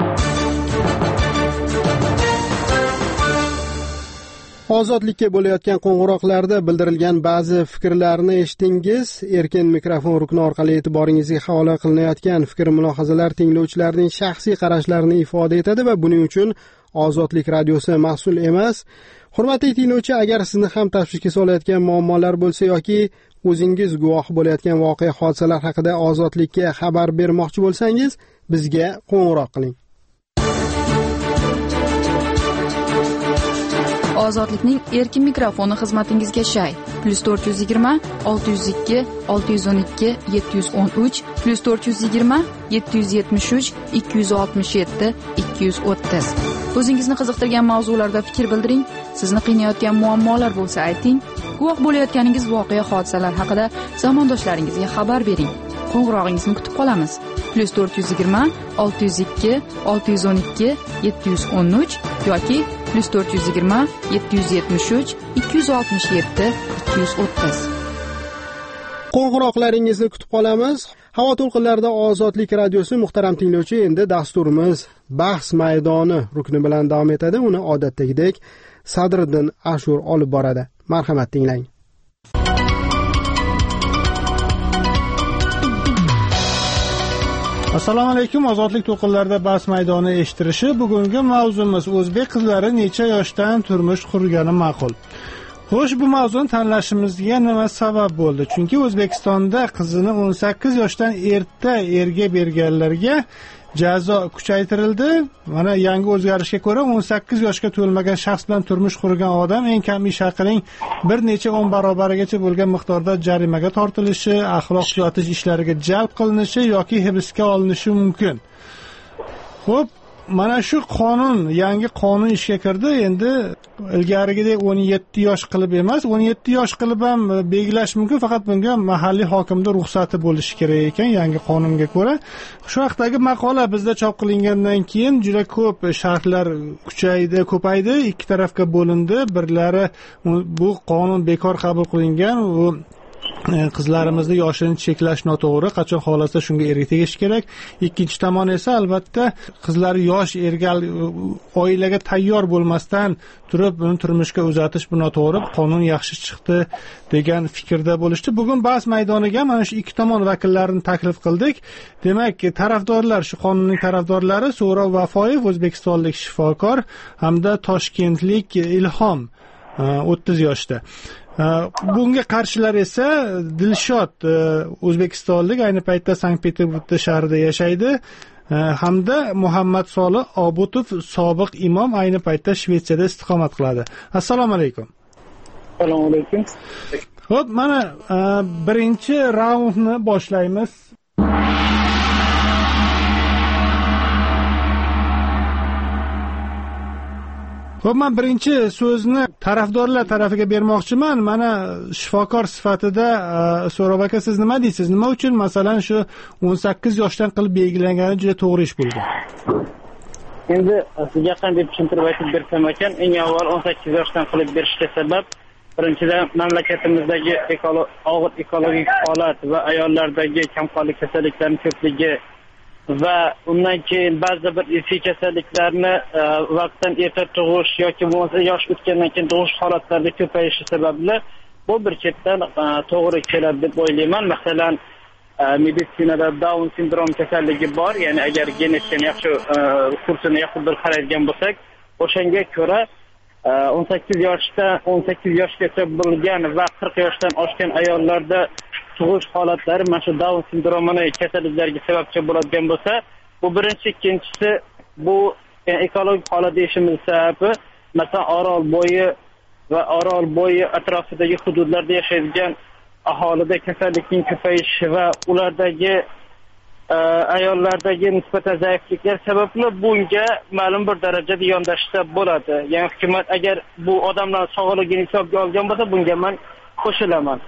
Ozodlikka bo'layotgan qo'ng'iroqlarda bildirilgan ba'zi fikrlarni eshitdingiz. Erkin mikrofon rukni orqali e'tiboringizga havola qilinayotgan fikr mulohazalar tinglovchilarning shaxsiy qarashlarini ifoda etadi va buning uchun Ozodlik radiosi mas'ul emas. Hurmatli tinglovchi, agar sizni ham tashvishga solayotgan muammolar bo'lsa yoki o'zingiz guvoh bo'layotgan voqea hodisalar haqida Ozodlikka xabar bermoqchi bo'lsangiz, bizga qo'ng'iroq qiling. Ozodlikning erkin mikrofoni xizmatingizga shay. plus to'rt yuz yigirma olti yuz ikki olti yuz o'n ikki yetti yuz o'n uch plus to'rt yuz yigirma yetti yuz yetmish uch ikki yuz oltmish yetti ikki yuz o'ttiz. O'zingizni qiziqtirgan mavzularda fikr bildiring. Sizni qiynayotgan muammolar bo'lsa ayting. Guvoh bo'layotganingiz voqea hodisalar haqida zamondoshlaringizga xabar bering. Qo'ng'irog'ingizni kutib qolamiz. plus to'rt yuz yigirma olti yuz ikki olti yuz o'n ikki yetti yuz o'n uch yoki plus to'rt yuz yigirma yetti yuz yetmish uch ikki yuz oltmish yetti ikki yuz o'ttiz. Qo'ng'iroqlaringizni kutib qolamiz. Havo to'lqinlarida Ozodlik radiosi muhtaram tinglovchi, endi dasturimiz bahs maydoni rukni bilan davom etadi. Uni odatdagidek Sadriddin Ashur olib boradi. Marhamat tinglang. Assalomu alaykum. Ozodlik to'lqinlarida bahs maydoni eshittirishi. Bugungi mavzumiz o'zbek qizlari necha yoshdan turmush qurgani ma'qul. Xo'sh, bu mavzuni tanlashimizga nima sabab bo'ldi? Chunki O'zbekistonda qizini o'n sakkiz yoshdan erta erga berganlarga jazo kuchaytirildi. Mana yangi o'zgarishga ko'ra o'n sakkiz yoshga to'lmagan shaxs bilan turmush qurgan odam eng kam ish haqining bir necha o'n barobarigacha bo'lgan miqdorda jarimaga tortilishi, axloq tuzatish ishlariga jalb qilinishi yoki hibsga olinishi mumkin. Xo'p, mana shu qonun, yangi qonun ishga kirdi. Endi ilgarigidek o'n yetti yosh qilib emas, o'n yetti yosh qilib ham belgilash mumkin, faqat bunga mahalliy hokimning ruxsati bo'lishi kerak ekan yangi qonunga ko'ra. Shu haqdagi maqola bizda chop qilingandan keyin juda ko'p sharhlar kuchaydi, ko'paydi, ikki tarafga bo'lindi. Birlari bu qonun bekor qabul qilingan, u qizlarimizni yoshini cheklash noto'g'ri, qachon xohlasa shunga erga tegish kerak. Ikkinchi tomon esa albatta qizlar yosh ergal oilaga tayyor bo'lmasdan turib uni turmushga uzatish bu noto'g'ri, qonun yaxshi chiqdi degan fikrda bo'lishdi. Bugun bahs maydoniga mana shu ikki tomon vakillarini taklif qildik. Demak, tarafdorlar, shu qonunning tarafdorlari So'rov Vafoyev, o'zbekistonlik shifokor, hamda toshkentlik Ilhom o'ttiz yoshda. Bunga qarshilar esa Dilshod o'zbekistonlik, ayni paytda Sankt-Peterburg shahrida yashaydi, hamda Muhammad Solih Obutov sobiq imom, ayni paytda Shvetsiyada istiqomat qiladi. Assalomu alaykum. Assalomu alaykum. Xo'p, mana birinchi raundni boshlaymiz. Xo'p, men birinchi so'zni tarafdorlar tarafiga bermoqchiman. Mana shifokor sifatida So'rob aka, siz nima deysiz? Nima uchun masalan shu o'n sakkiz yoshdan qilib belgilangani juda to'g'ri ish bo'lgan? Endi sizga qanday tushuntirib aytib bersam ekan, eng avval o'n sakkiz yoshdan qilib berishga sabab birinchidan mamlakatimizdagi og'ir ekologik holat va ayollardagi kamqonlik kasalliklarining ko'pligi va undan keyin ba'zi bir irsiy kasalliklarni vaqtdan erta tug'ish yoki bo'lmasa yosh o'tgandan keyin tug'ish holatlarida ko'payishi sababli bu bir chetdan to'g'ri keladi deb o'ylayman. Masalan, meditsinada Down sindrom kasalligi bor, ya'ni agar genetikani yaxshi kursini yaxshi bir qaraydigan bo'lsak, o'shanga ko'ra o'n sakkiz yoshda o'n sakkiz yoshgacha bo'lgan va qirq yoshdan oshgan ayollarda tug'ish holatlari mana shu Down sindromini kasalliklariga sababchi bo'ladigan bo'lsa, bu birinchi. Ikkinchisi, bu ekologik holat deyishimiz sababi, masalan, Orol bo'yi va Orol bo'yi atrofidagi hududlarda yashaydigan aholida kasallikning ko'payishi va ulardagi ayollardagi nisbatan zaifliklar sababli bunga ma'lum bir darajada yondashsa bo'ladi. Ya'ni hukumat agar bu odamlar sog'ligini hisobga olgan bo'lsa, bunga men qo'shilaman.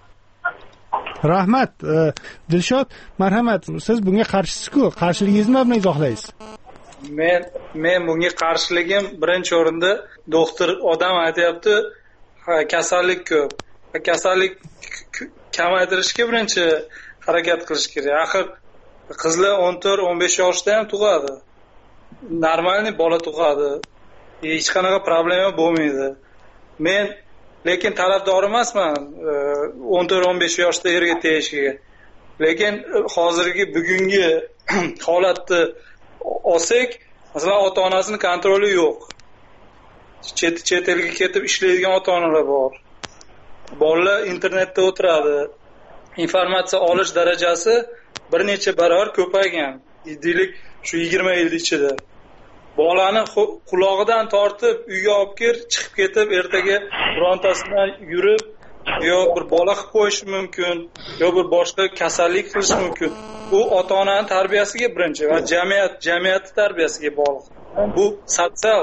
Rahmat. Dilshod, marhamat, siz bunga qarshisiz-ku, qarshiligingizni nima izohlaysiz? Men men bunga qarshiligim birinchi o'rinda doktor odam aytayapti, kasallik ko'p. Kasallik kamaytirishga birinchi harakat qilish kerak. Axir qizlar o'n to'rt o'n besh yoshda ham tug'adi. Normalniy bola tug'adi. Hech qanaqa problema bo'lmaydi. Men lekin tarafdor emasman o'n to'rt o'n besh yoshda erga tegishiga. Lekin hozirgi bugungi holatni olsak, masalan, ota-onasining kontroli yo'q. Chet chet elga ketib ishlaydigan ota-onalar bor. Bolalar internetda o'tiradi. Informatsiya olish darajasi bir necha barobar ko'paygan. Deylik, shu yigirma yil ichida. Bolani qulog'idan tortib uyga olib kir, chiqib ketib, ertaga birontasidan yurib, yo bir bola qilib qo'yish mumkin, yo bir boshqa kasallik qilish mumkin. Bu ota-onaning tarbiyasiga birinchi va jamiyat jamiyat tarbiyasiga bog'liq. Bu sotsial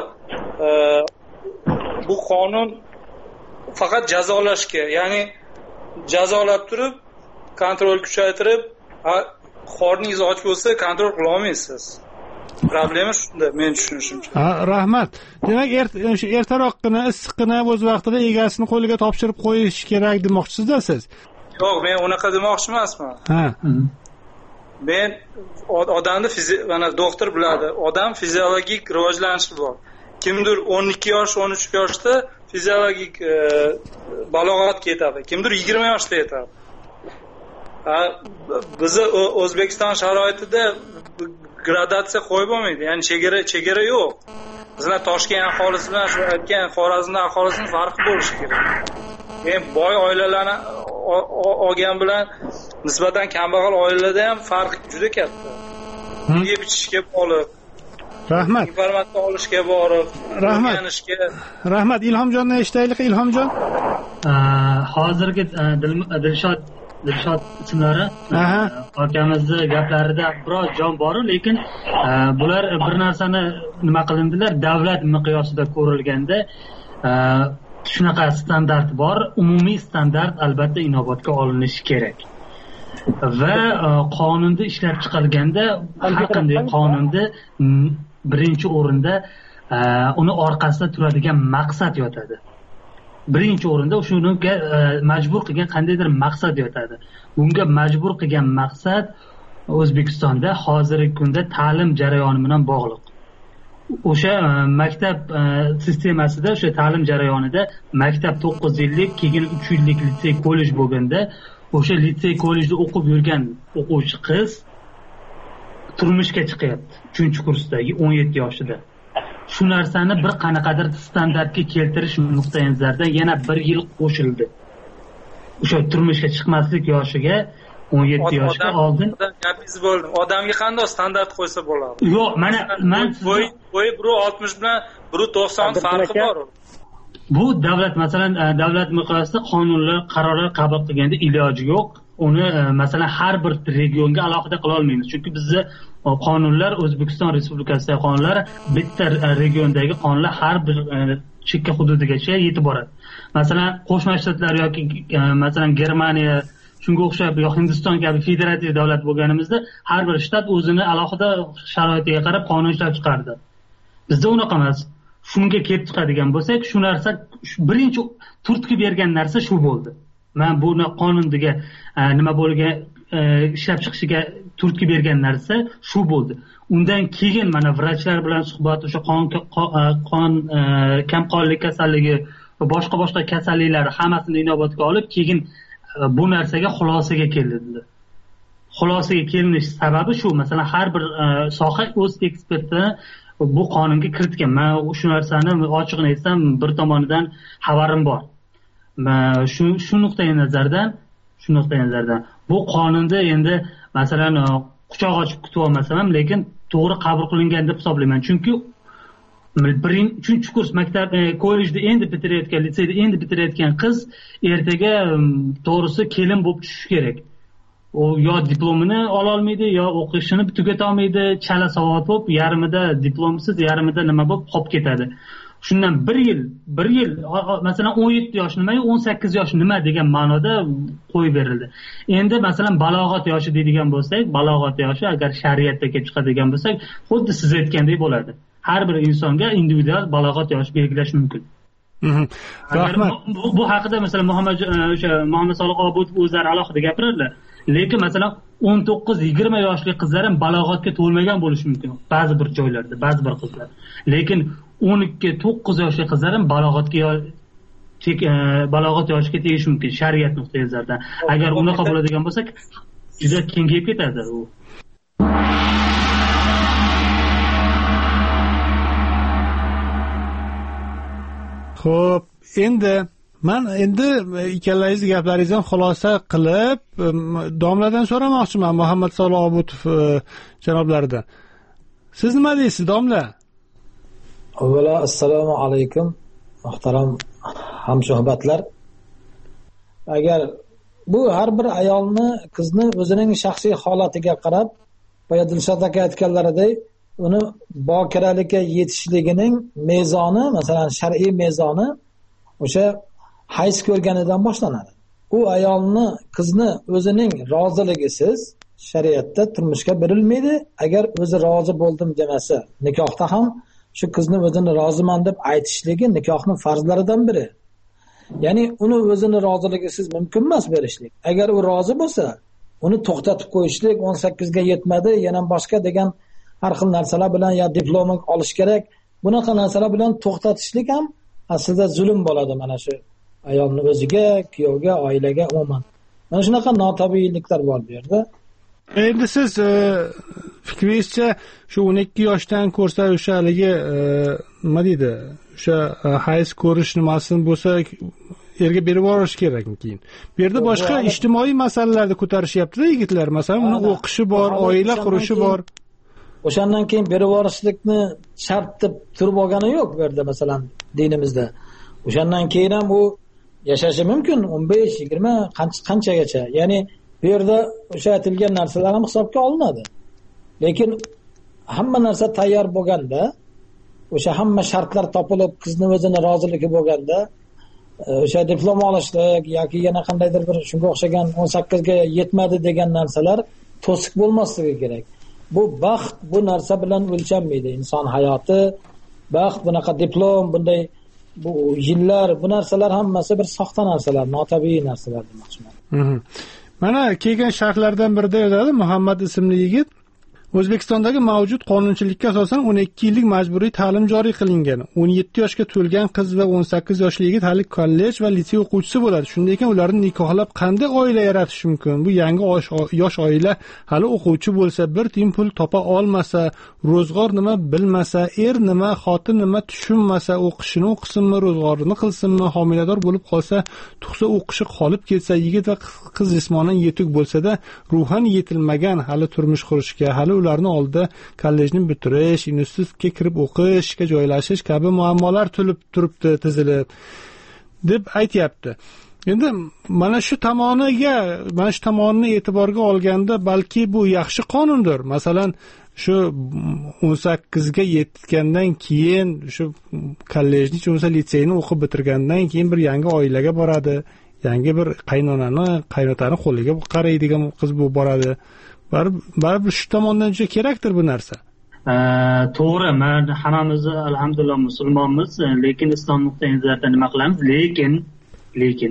bu qonun faqat jazolashga, ya'ni jazolab turib, kontrol kuchaytirib, qorningiz och bo'lsa kontrol qila olmaysiz. Problema shunda, men tushunishimcha. Ha, rahmat. Demak, o'sha ertaroqqina, issiqqina o'z vaqtida egasini qo'liga topshirib qo'yish kerak demoqchisizda siz? Yo'q, men unaqa demoqchi emasman. Ha. Men odamni mana doktor biladi, odam fiziologik rivojlanishi bor. Kimdir o'n ikki yosh, o'n uch yoshda fiziologik balog'atga yetadi, kimdir yigirma yoshda yetadi. Ha, bizni O'zbekiston sharoitida gradatsiya qo'yib bo'lmaydi. Ya'ni chegara chegara yo'q. Bizlar Toshkent aholisi bilan shu aytgan Xorazm aholisining farqi bo'lishi kerak. Men boy oilalarni olgan bilan nisbatan kambag'al oilalarda ham farq juda katta. Yeb ichishga bog'liq. Rahmat. Informatsiya olishga borib, rahmat. Rahmat. Ilhomjonni eshitaylik, Ilhomjon. Hozirgi Dilshod Dilshod ismlari akamizni gaplarida biroz jon bor, lekin bular bir narsani nima qilindilar, davlat miqyosida ko'rilganda shunaqa standart bor, umumiy standart albatta inobatga olinishi kerak. Va qonunda ishlab chiqilganda har qanday qonunda birinchi o'rinda uni orqasida turadigan maqsad yotadi. Birinchi o'rinda shunga majbur qilgan qandaydir maqsad yotadi. Bunga majbur qilgan maqsad O'zbekistonda hozirgi kunda ta'lim jarayoni bilan bog'liq. O'sha maktab sistemasida, o'sha ta'lim jarayonida maktab to'qqiz yillik, keyin uch yillik litsey kollej bo'lganda, o'sha litsey kollejda o'qib yurgan o'quvchi qiz turmushga chiqyapti uchinchi kursdagi o'n yetti yoshida. Shu narsani bir qanaqadir standartga keltirish nuqtai nazaridan yana bir yil qo'shildi. o'sha turmushga chiqmaslik yoshiga o'n yetti yoshga oldin gapingiz bo'ldi. Odamga qanday standart qo'ysa bo'ladi? Yo'q, mana men bo'y bo'y bir oltmish bilan bir to'qson farqi bor. Bu davlat, masalan, davlat miqyosida qonunlar, qarorlar qabul qilganda iloji yo'q. Uni masalan har bir regionga alohida qila olmaymiz. Chunki bizda qonunlar, O'zbekiston Respublikasidagi qonunlar bitta regiondagi qonunlar har bir chekka hududigacha yetib boradi. Masalan, Qo'shma Shtatlar yoki masalan Germaniya, shunga o'xshab yo Hindiston kabi federativ davlat bo'lganimizda har bir shtat o'zini alohida sharoitiga qarab qonun ishlab chiqardi. Bizda unaqa emas. Shunga kelib chiqadigan bo'lsak, shu narsa birinchi turtki bergan narsa shu bo'ldi. Men buni qonundiga nima bo'lgan ishlab chiqishiga turtki bergan narsa shu bo'ldi. Undan keyin mana vrachlar bilan suhbat, o'sha qon qon kamqonlik kasalligi va boshqa boshqa kasalliklar hammasini inobatga olib, keyin bu narsaga xulosaga kelindi. Xulosaga kelinish sababi shu, masalan, har bir soha o'z ekspertini bu qonunga kiritgan. Men shu narsani ochiqni aytsam, bir tomonidan xabarim bor. Shu shu nuqtai nazardan, shu nuqtai nazardan bu qonunda endi masalan quchoq ochib kutib olmasam ham, lekin to'g'ri qabul qilingan deb hisoblayman. Chunki birinchi uchinchi kurs maktab kollejda endi bitirayotgan, litseyda endi bitirayotgan qiz ertaga to'g'risi kelin bo'lib tushishi kerak. U yo diplomini ola olmaydi, yo o'qishini tugata olmaydi, chala savod bo'lib, yarmida diplomsiz, yarmida nima bo'lib qolib ketadi. Shundan bir yil, bir yil, masalan o'n yetti yosh nima, o'n sakkiz yosh nima degan ma'noda qo'yib berildi. Endi masalan balog'at yoshi deydigan bo'lsak, balog'at yoshi agar shariatda kelib chiqadigan bo'lsak, xuddi siz aytgandek bo'ladi. Har bir insonga individual balog'at yoshi belgilash mumkin. Rahmat. Bu, bu haqida masalan Muhammad o'sha Muhammad Solih Obodov o'zlari alohida gapiradilar. Lekin masalan o'n to'qqiz yigirma yoshli qizlar ham balog'atga to'lmagan bo'lishi mumkin ba'zi bir joylarda, ba'zi bir qizlar. Lekin o'n ikki to'qqiz yoshli qizlar ham balog'atga tek balog'at yoshiga tegishi mumkin shariat nuqtai nazaridan. Agar unaqa bo'ladigan bo'lsak, juda kengayib ketadi u. Xo'p, endi men endi ikkalangiz gaplaringizdan xulosa qilib, domladan so'ramoqchiman, Muhammad Solih Obodov janoblaridan. Siz nima deysiz, domla? Avvalo assalomu alaykum, muhtaram hamsuhbatlar. Agar bu har bir ayolni, qizni o'zining shaxsiy holatiga qarab, boya Dilshod aka aytganlaridek, uni bokiralikka yetishligining mezoni, masalan, shar'iy mezoni o'sha hayz ko'rganidan boshlanadi. U ayolni, qizni o'zining roziligisiz shariatda turmushga berilmaydi. Agar o'zi rozi bo'ldim demasa, nikohda ham shu qizni o'zini roziman deb aytishligi nikohning farzlaridan biri. Ya'ni uni o'zini roziligisiz mumkin emas berishlik. Agar u rozi bo'lsa, uni to'xtatib qo'yishlik, o'n sakkizga yetmadi, yana boshqa degan har xil narsalar bilan ya diplomini olish kerak. Bunaqa narsalar bilan to'xtatishlik ham aslida zulm bo'ladi mana shu ayolni o'ziga, kuyovga, oilaga umuman. Mana shunaqa notabiiyliklar bor bu yerda. Endi siz fikringizcha shu o'n ikki yoshdan ko'rsa o'sha haligi nima deydi? O'sha hayz ko'rish nimasini bo'lsa erga berib yuborish kerakmi keyin? Bu yerda boshqa ijtimoiy masalalarni ko'tarishyapti-da yigitlar, masalan, uni o'qishi bor, oila qurishi bor. O'shandan keyin berib yuborishlikni shart deb turib olgani yo'q bu yerda, masalan, dinimizda. O'shandan keyin ham u yashashi mumkin o'n besh yigirma qanchagacha. Ya'ni bu yerda o'sha aytilgan narsalar ham hisobga olinadi. Lekin hamma narsa tayyor bo'lganda, o'sha hamma shartlar topilib, qizni o'zini roziligi bo'lganda, o'sha diplom olishlik yoki yana qandaydir bir shunga o'xshagan o'n sakkizga yetmadi degan narsalar to'siq bo'lmasligi kerak. Bu baxt bu narsa bilan o'lchanmaydi. Inson hayoti, baxt bunaqa diplom, bunday bu yillar, bu narsalar hammasi bir soxta narsalar, notabiiy narsalar demoqchiman. Mana kelgan sharhlardan birida yozadi Muhammad ismli yigit, O'zbekistondagi mavjud qonunchilikka asosan o'n ikki yillik majburiy ta'lim joriy qilingan. o'n yetti yoshga to'lgan qiz va o'n sakkiz yoshli yigit hali kollej va litsey o'quvchisi bo'ladi. Shunday ekan, ularni nikohlab qanday oila yaratish mumkin? Bu yangi yosh oila hali o'quvchi bo'lsa, bir tiyin pul topa olmasa, ro'zg'or nima bilmasa, er nima, xotin nima tushunmasa, o'qishini o'qisinmi, ro'zg'orini qilsinmi, homilador bo'lib qolsa, tug'sa o'qishi qolib ketsa, yigit va qiz jismonan yetuk bo'lsa-da, ruhan yetilmagan hali turmush qurishga, hali ularni oldida kollejni bitirish, institutga kirib o'qishga joylashish kabi muammolar turib turibdi tizilib deb aytayapti. Endi mana shu tomoniga, mana shu tomonini e'tiborga olganda balki bu yaxshi qonundir. Masalan, shu o'n sakkizga yetgandan keyin shu kollejni, bo'lmasa litseyni o'qib bitirgandan keyin bir yangi oilaga boradi, yangi bir qaynonani, qaynotani qo'liga qaraydigan qiz bu boradi. Baribir shu tomondan juda kerakdir bu narsa. To'g'ri, men hammamiz alhamdulillah musulmonmiz, lekin islom nuqtai nazaridan nima qilamiz? Lekin lekin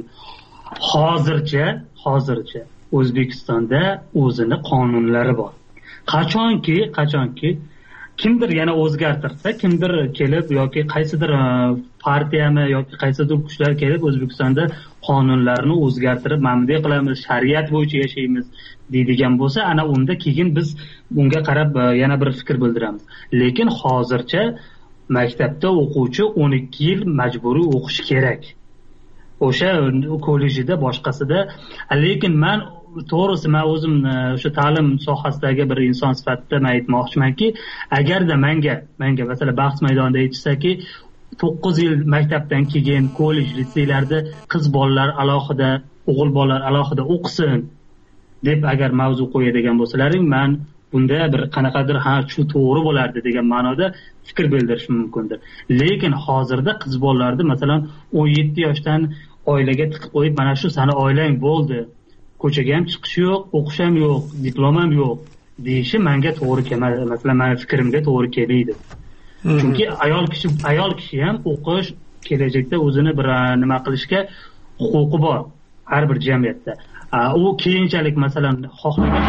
hozircha hozircha O'zbekistonda o'zini qonunlari bor. Qachonki, qachonki kimdir yana o'zgartirsa, kimdir kelib yoki qaysidir partiyami yoki qaysidir kuchlar kelib O'zbekistonda qonunlarni o'zgartirib, mana bunday qilamiz, shariat bo'yicha yashaymiz deydigan bo'lsa, ana unda keyin biz bunga qarab yana bir fikr bildiramiz. Lekin hozircha maktabda o'quvchi o'n ikki yil majburiy o'qish kerak. O'sha kollejida, boshqasida. Lekin men to'g'risi men o'zim o'sha ta'lim sohasidagi bir inson sifatida men aytmoqchimanki, agarda menga menga masalan bahs maydonida aytishsaki, to'qqiz yil maktabdan keyin kollej, litseylarda qiz bolalar alohida, o'g'il bolalar alohida o'qisin deb agar mavzu qo'yadigan bo'lsalaring, men bunda bir qanaqadir ha shu to'g'ri bo'lardi degan ma'noda fikr bildirishim mumkindir. Lekin hozirda qiz bolalarni masalan o'n yetti yoshdan oilaga tiqib qo'yib, mana shu sani oilang bo'ldi, ko'chaga ham chiqish yo'q, o'qish ham yo'q, diplom ham yo'q deyishi menga to'g'ri kelmaydi. Masalan, mening fikrimga to'g'ri kelmaydi. Chunki ayol kishi ayol kishi ham o'qish, kelajakda o'zini bir nima qilishga huquqi bor har bir jamiyatda. U keyinchalik masalan xohlagan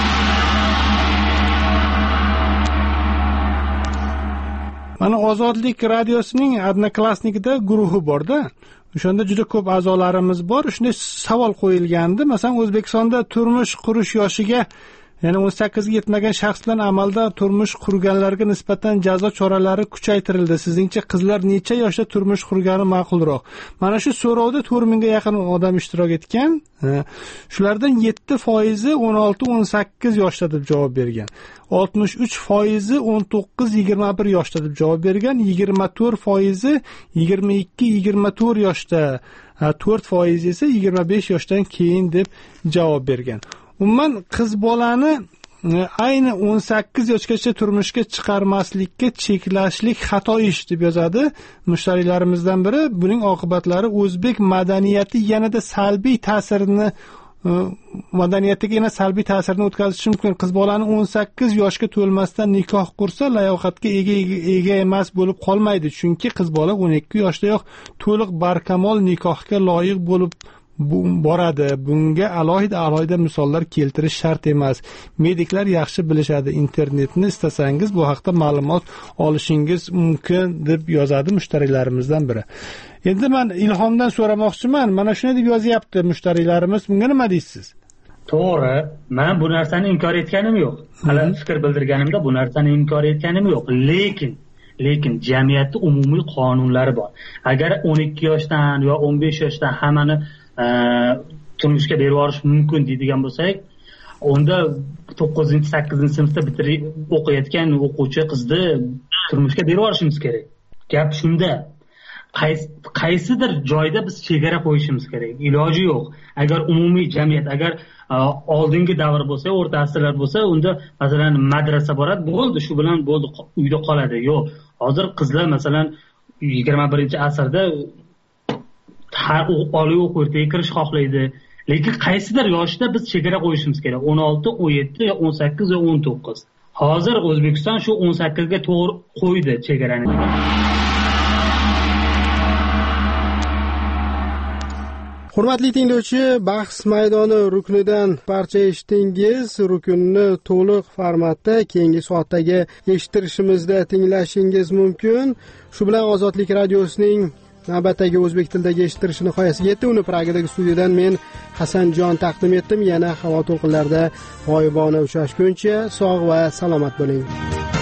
mana Ozodlik radiosining Odnoklassnikida guruhi bor-da. O'shanda juda ko'p a'zolarimiz bor. Shunday savol qo'yilgandi. Masalan, O'zbekistonda turmush qurish yoshiga, ya'ni o'n sakkizga yetmagan shaxslar amalda turmush qurganlarga nisbatan jazo choralari kuchaytirildi. Sizningcha qizlar necha yoshda turmush qurgani ma'qulroq? Mana shu so'rovda to'rt mingga yaqin odam ishtirok etgan. Shulardan yetti foizi o'n olti o'n sakkiz yoshda deb javob bergan. oltmish uch foizi o'n to'qqiz yigirma bir yoshda deb javob bergan. yigirma to'rt foizi yigirma ikki yigirma to'rt yoshda, to'rt foizi esa yigirma besh yoshdan keyin deb javob bergan. Umuman qiz bolani ayni o'n sakkiz yoshgacha turmushga chiqarmaslikka cheklashlik xato ish deb yozadi mushtariylarimizdan biri. Buning oqibatlari o'zbek madaniyati yanada salbiy ta'sirini madaniyatiga yana salbiy ta'sirini o'tkazishi mumkin. Qiz bolani o'n sakkiz yoshga to'lmasdan nikoh qursa, layoqatga ega ega emas bo'lib qolmaydi. Chunki qiz bola o'n ikki yoshdayoq to'liq barkamol nikohga loyiq bo'lib boradi. Bunga alohida alohida misollar keltirish shart emas. Mediklar yaxshi bilishadi. Internetni istasangiz bu haqda ma'lumot olishingiz mumkin deb yozadi mushtariylarimizdan biri. Endi men Ilhomdan so'ramoqchiman. Mana shuni deb yozyapti mushtariylarimiz. Bunga nima deysiz? To'g'ri, men bu narsani inkor etganim yo'q. Hali fikr bildirganimda bu narsani inkor etganim yo'q. Lekin lekin jamiyatda umumiy qonunlari bor. Agar o'n ikki yoshdan yo o'n besh yoshdan hammani turmushga berib yuborish mumkin deydigan bo'lsak, unda to'qqizinchi sakkizinchi sinfda bitirib o'qiyotgan o'quvchi qizni turmushga berib yuborishimiz kerak. Gap shunda. Qaysidir joyda biz chegara qo'yishimiz kerak. Iloji yo'q. Agar umumiy jamiyat, agar oldingi davr bo'lsa, o'rta asrlar bo'lsa, unda masalan madrasa boradi, bo'ldi, shu bilan bo'ldi, uyda qoladi. Yo'q. Hozir qizlar masalan yigirma birinchi asrda har oliy o'quv yurtiga kirish xohlaydi. Lekin qaysidir yoshda biz chegara qo'yishimiz kerak. o'n olti, o'n yetti, o'n sakkiz va o'n to'qqiz. Hozir O'zbekiston shu o'n sakkizga to'g'ri qo'ydi chegarani. Hurmatli tinglovchi, bahs maydoni ruknidan parcha eshitdingiz. Rukunni to'liq formatda keyingi soatdagi eshittirishimizda tinglashingiz mumkin. Shu bilan Ozodlik radiosining navbatdagi o'zbek tilidagi eshittirish nihoyasiga yetdi. Uni Pragadagi studiyadan men Hasanjon taqdim etdim. Yana havo to'lqinlarida g'oyibona uchrashguncha sog' va salomat bo'ling.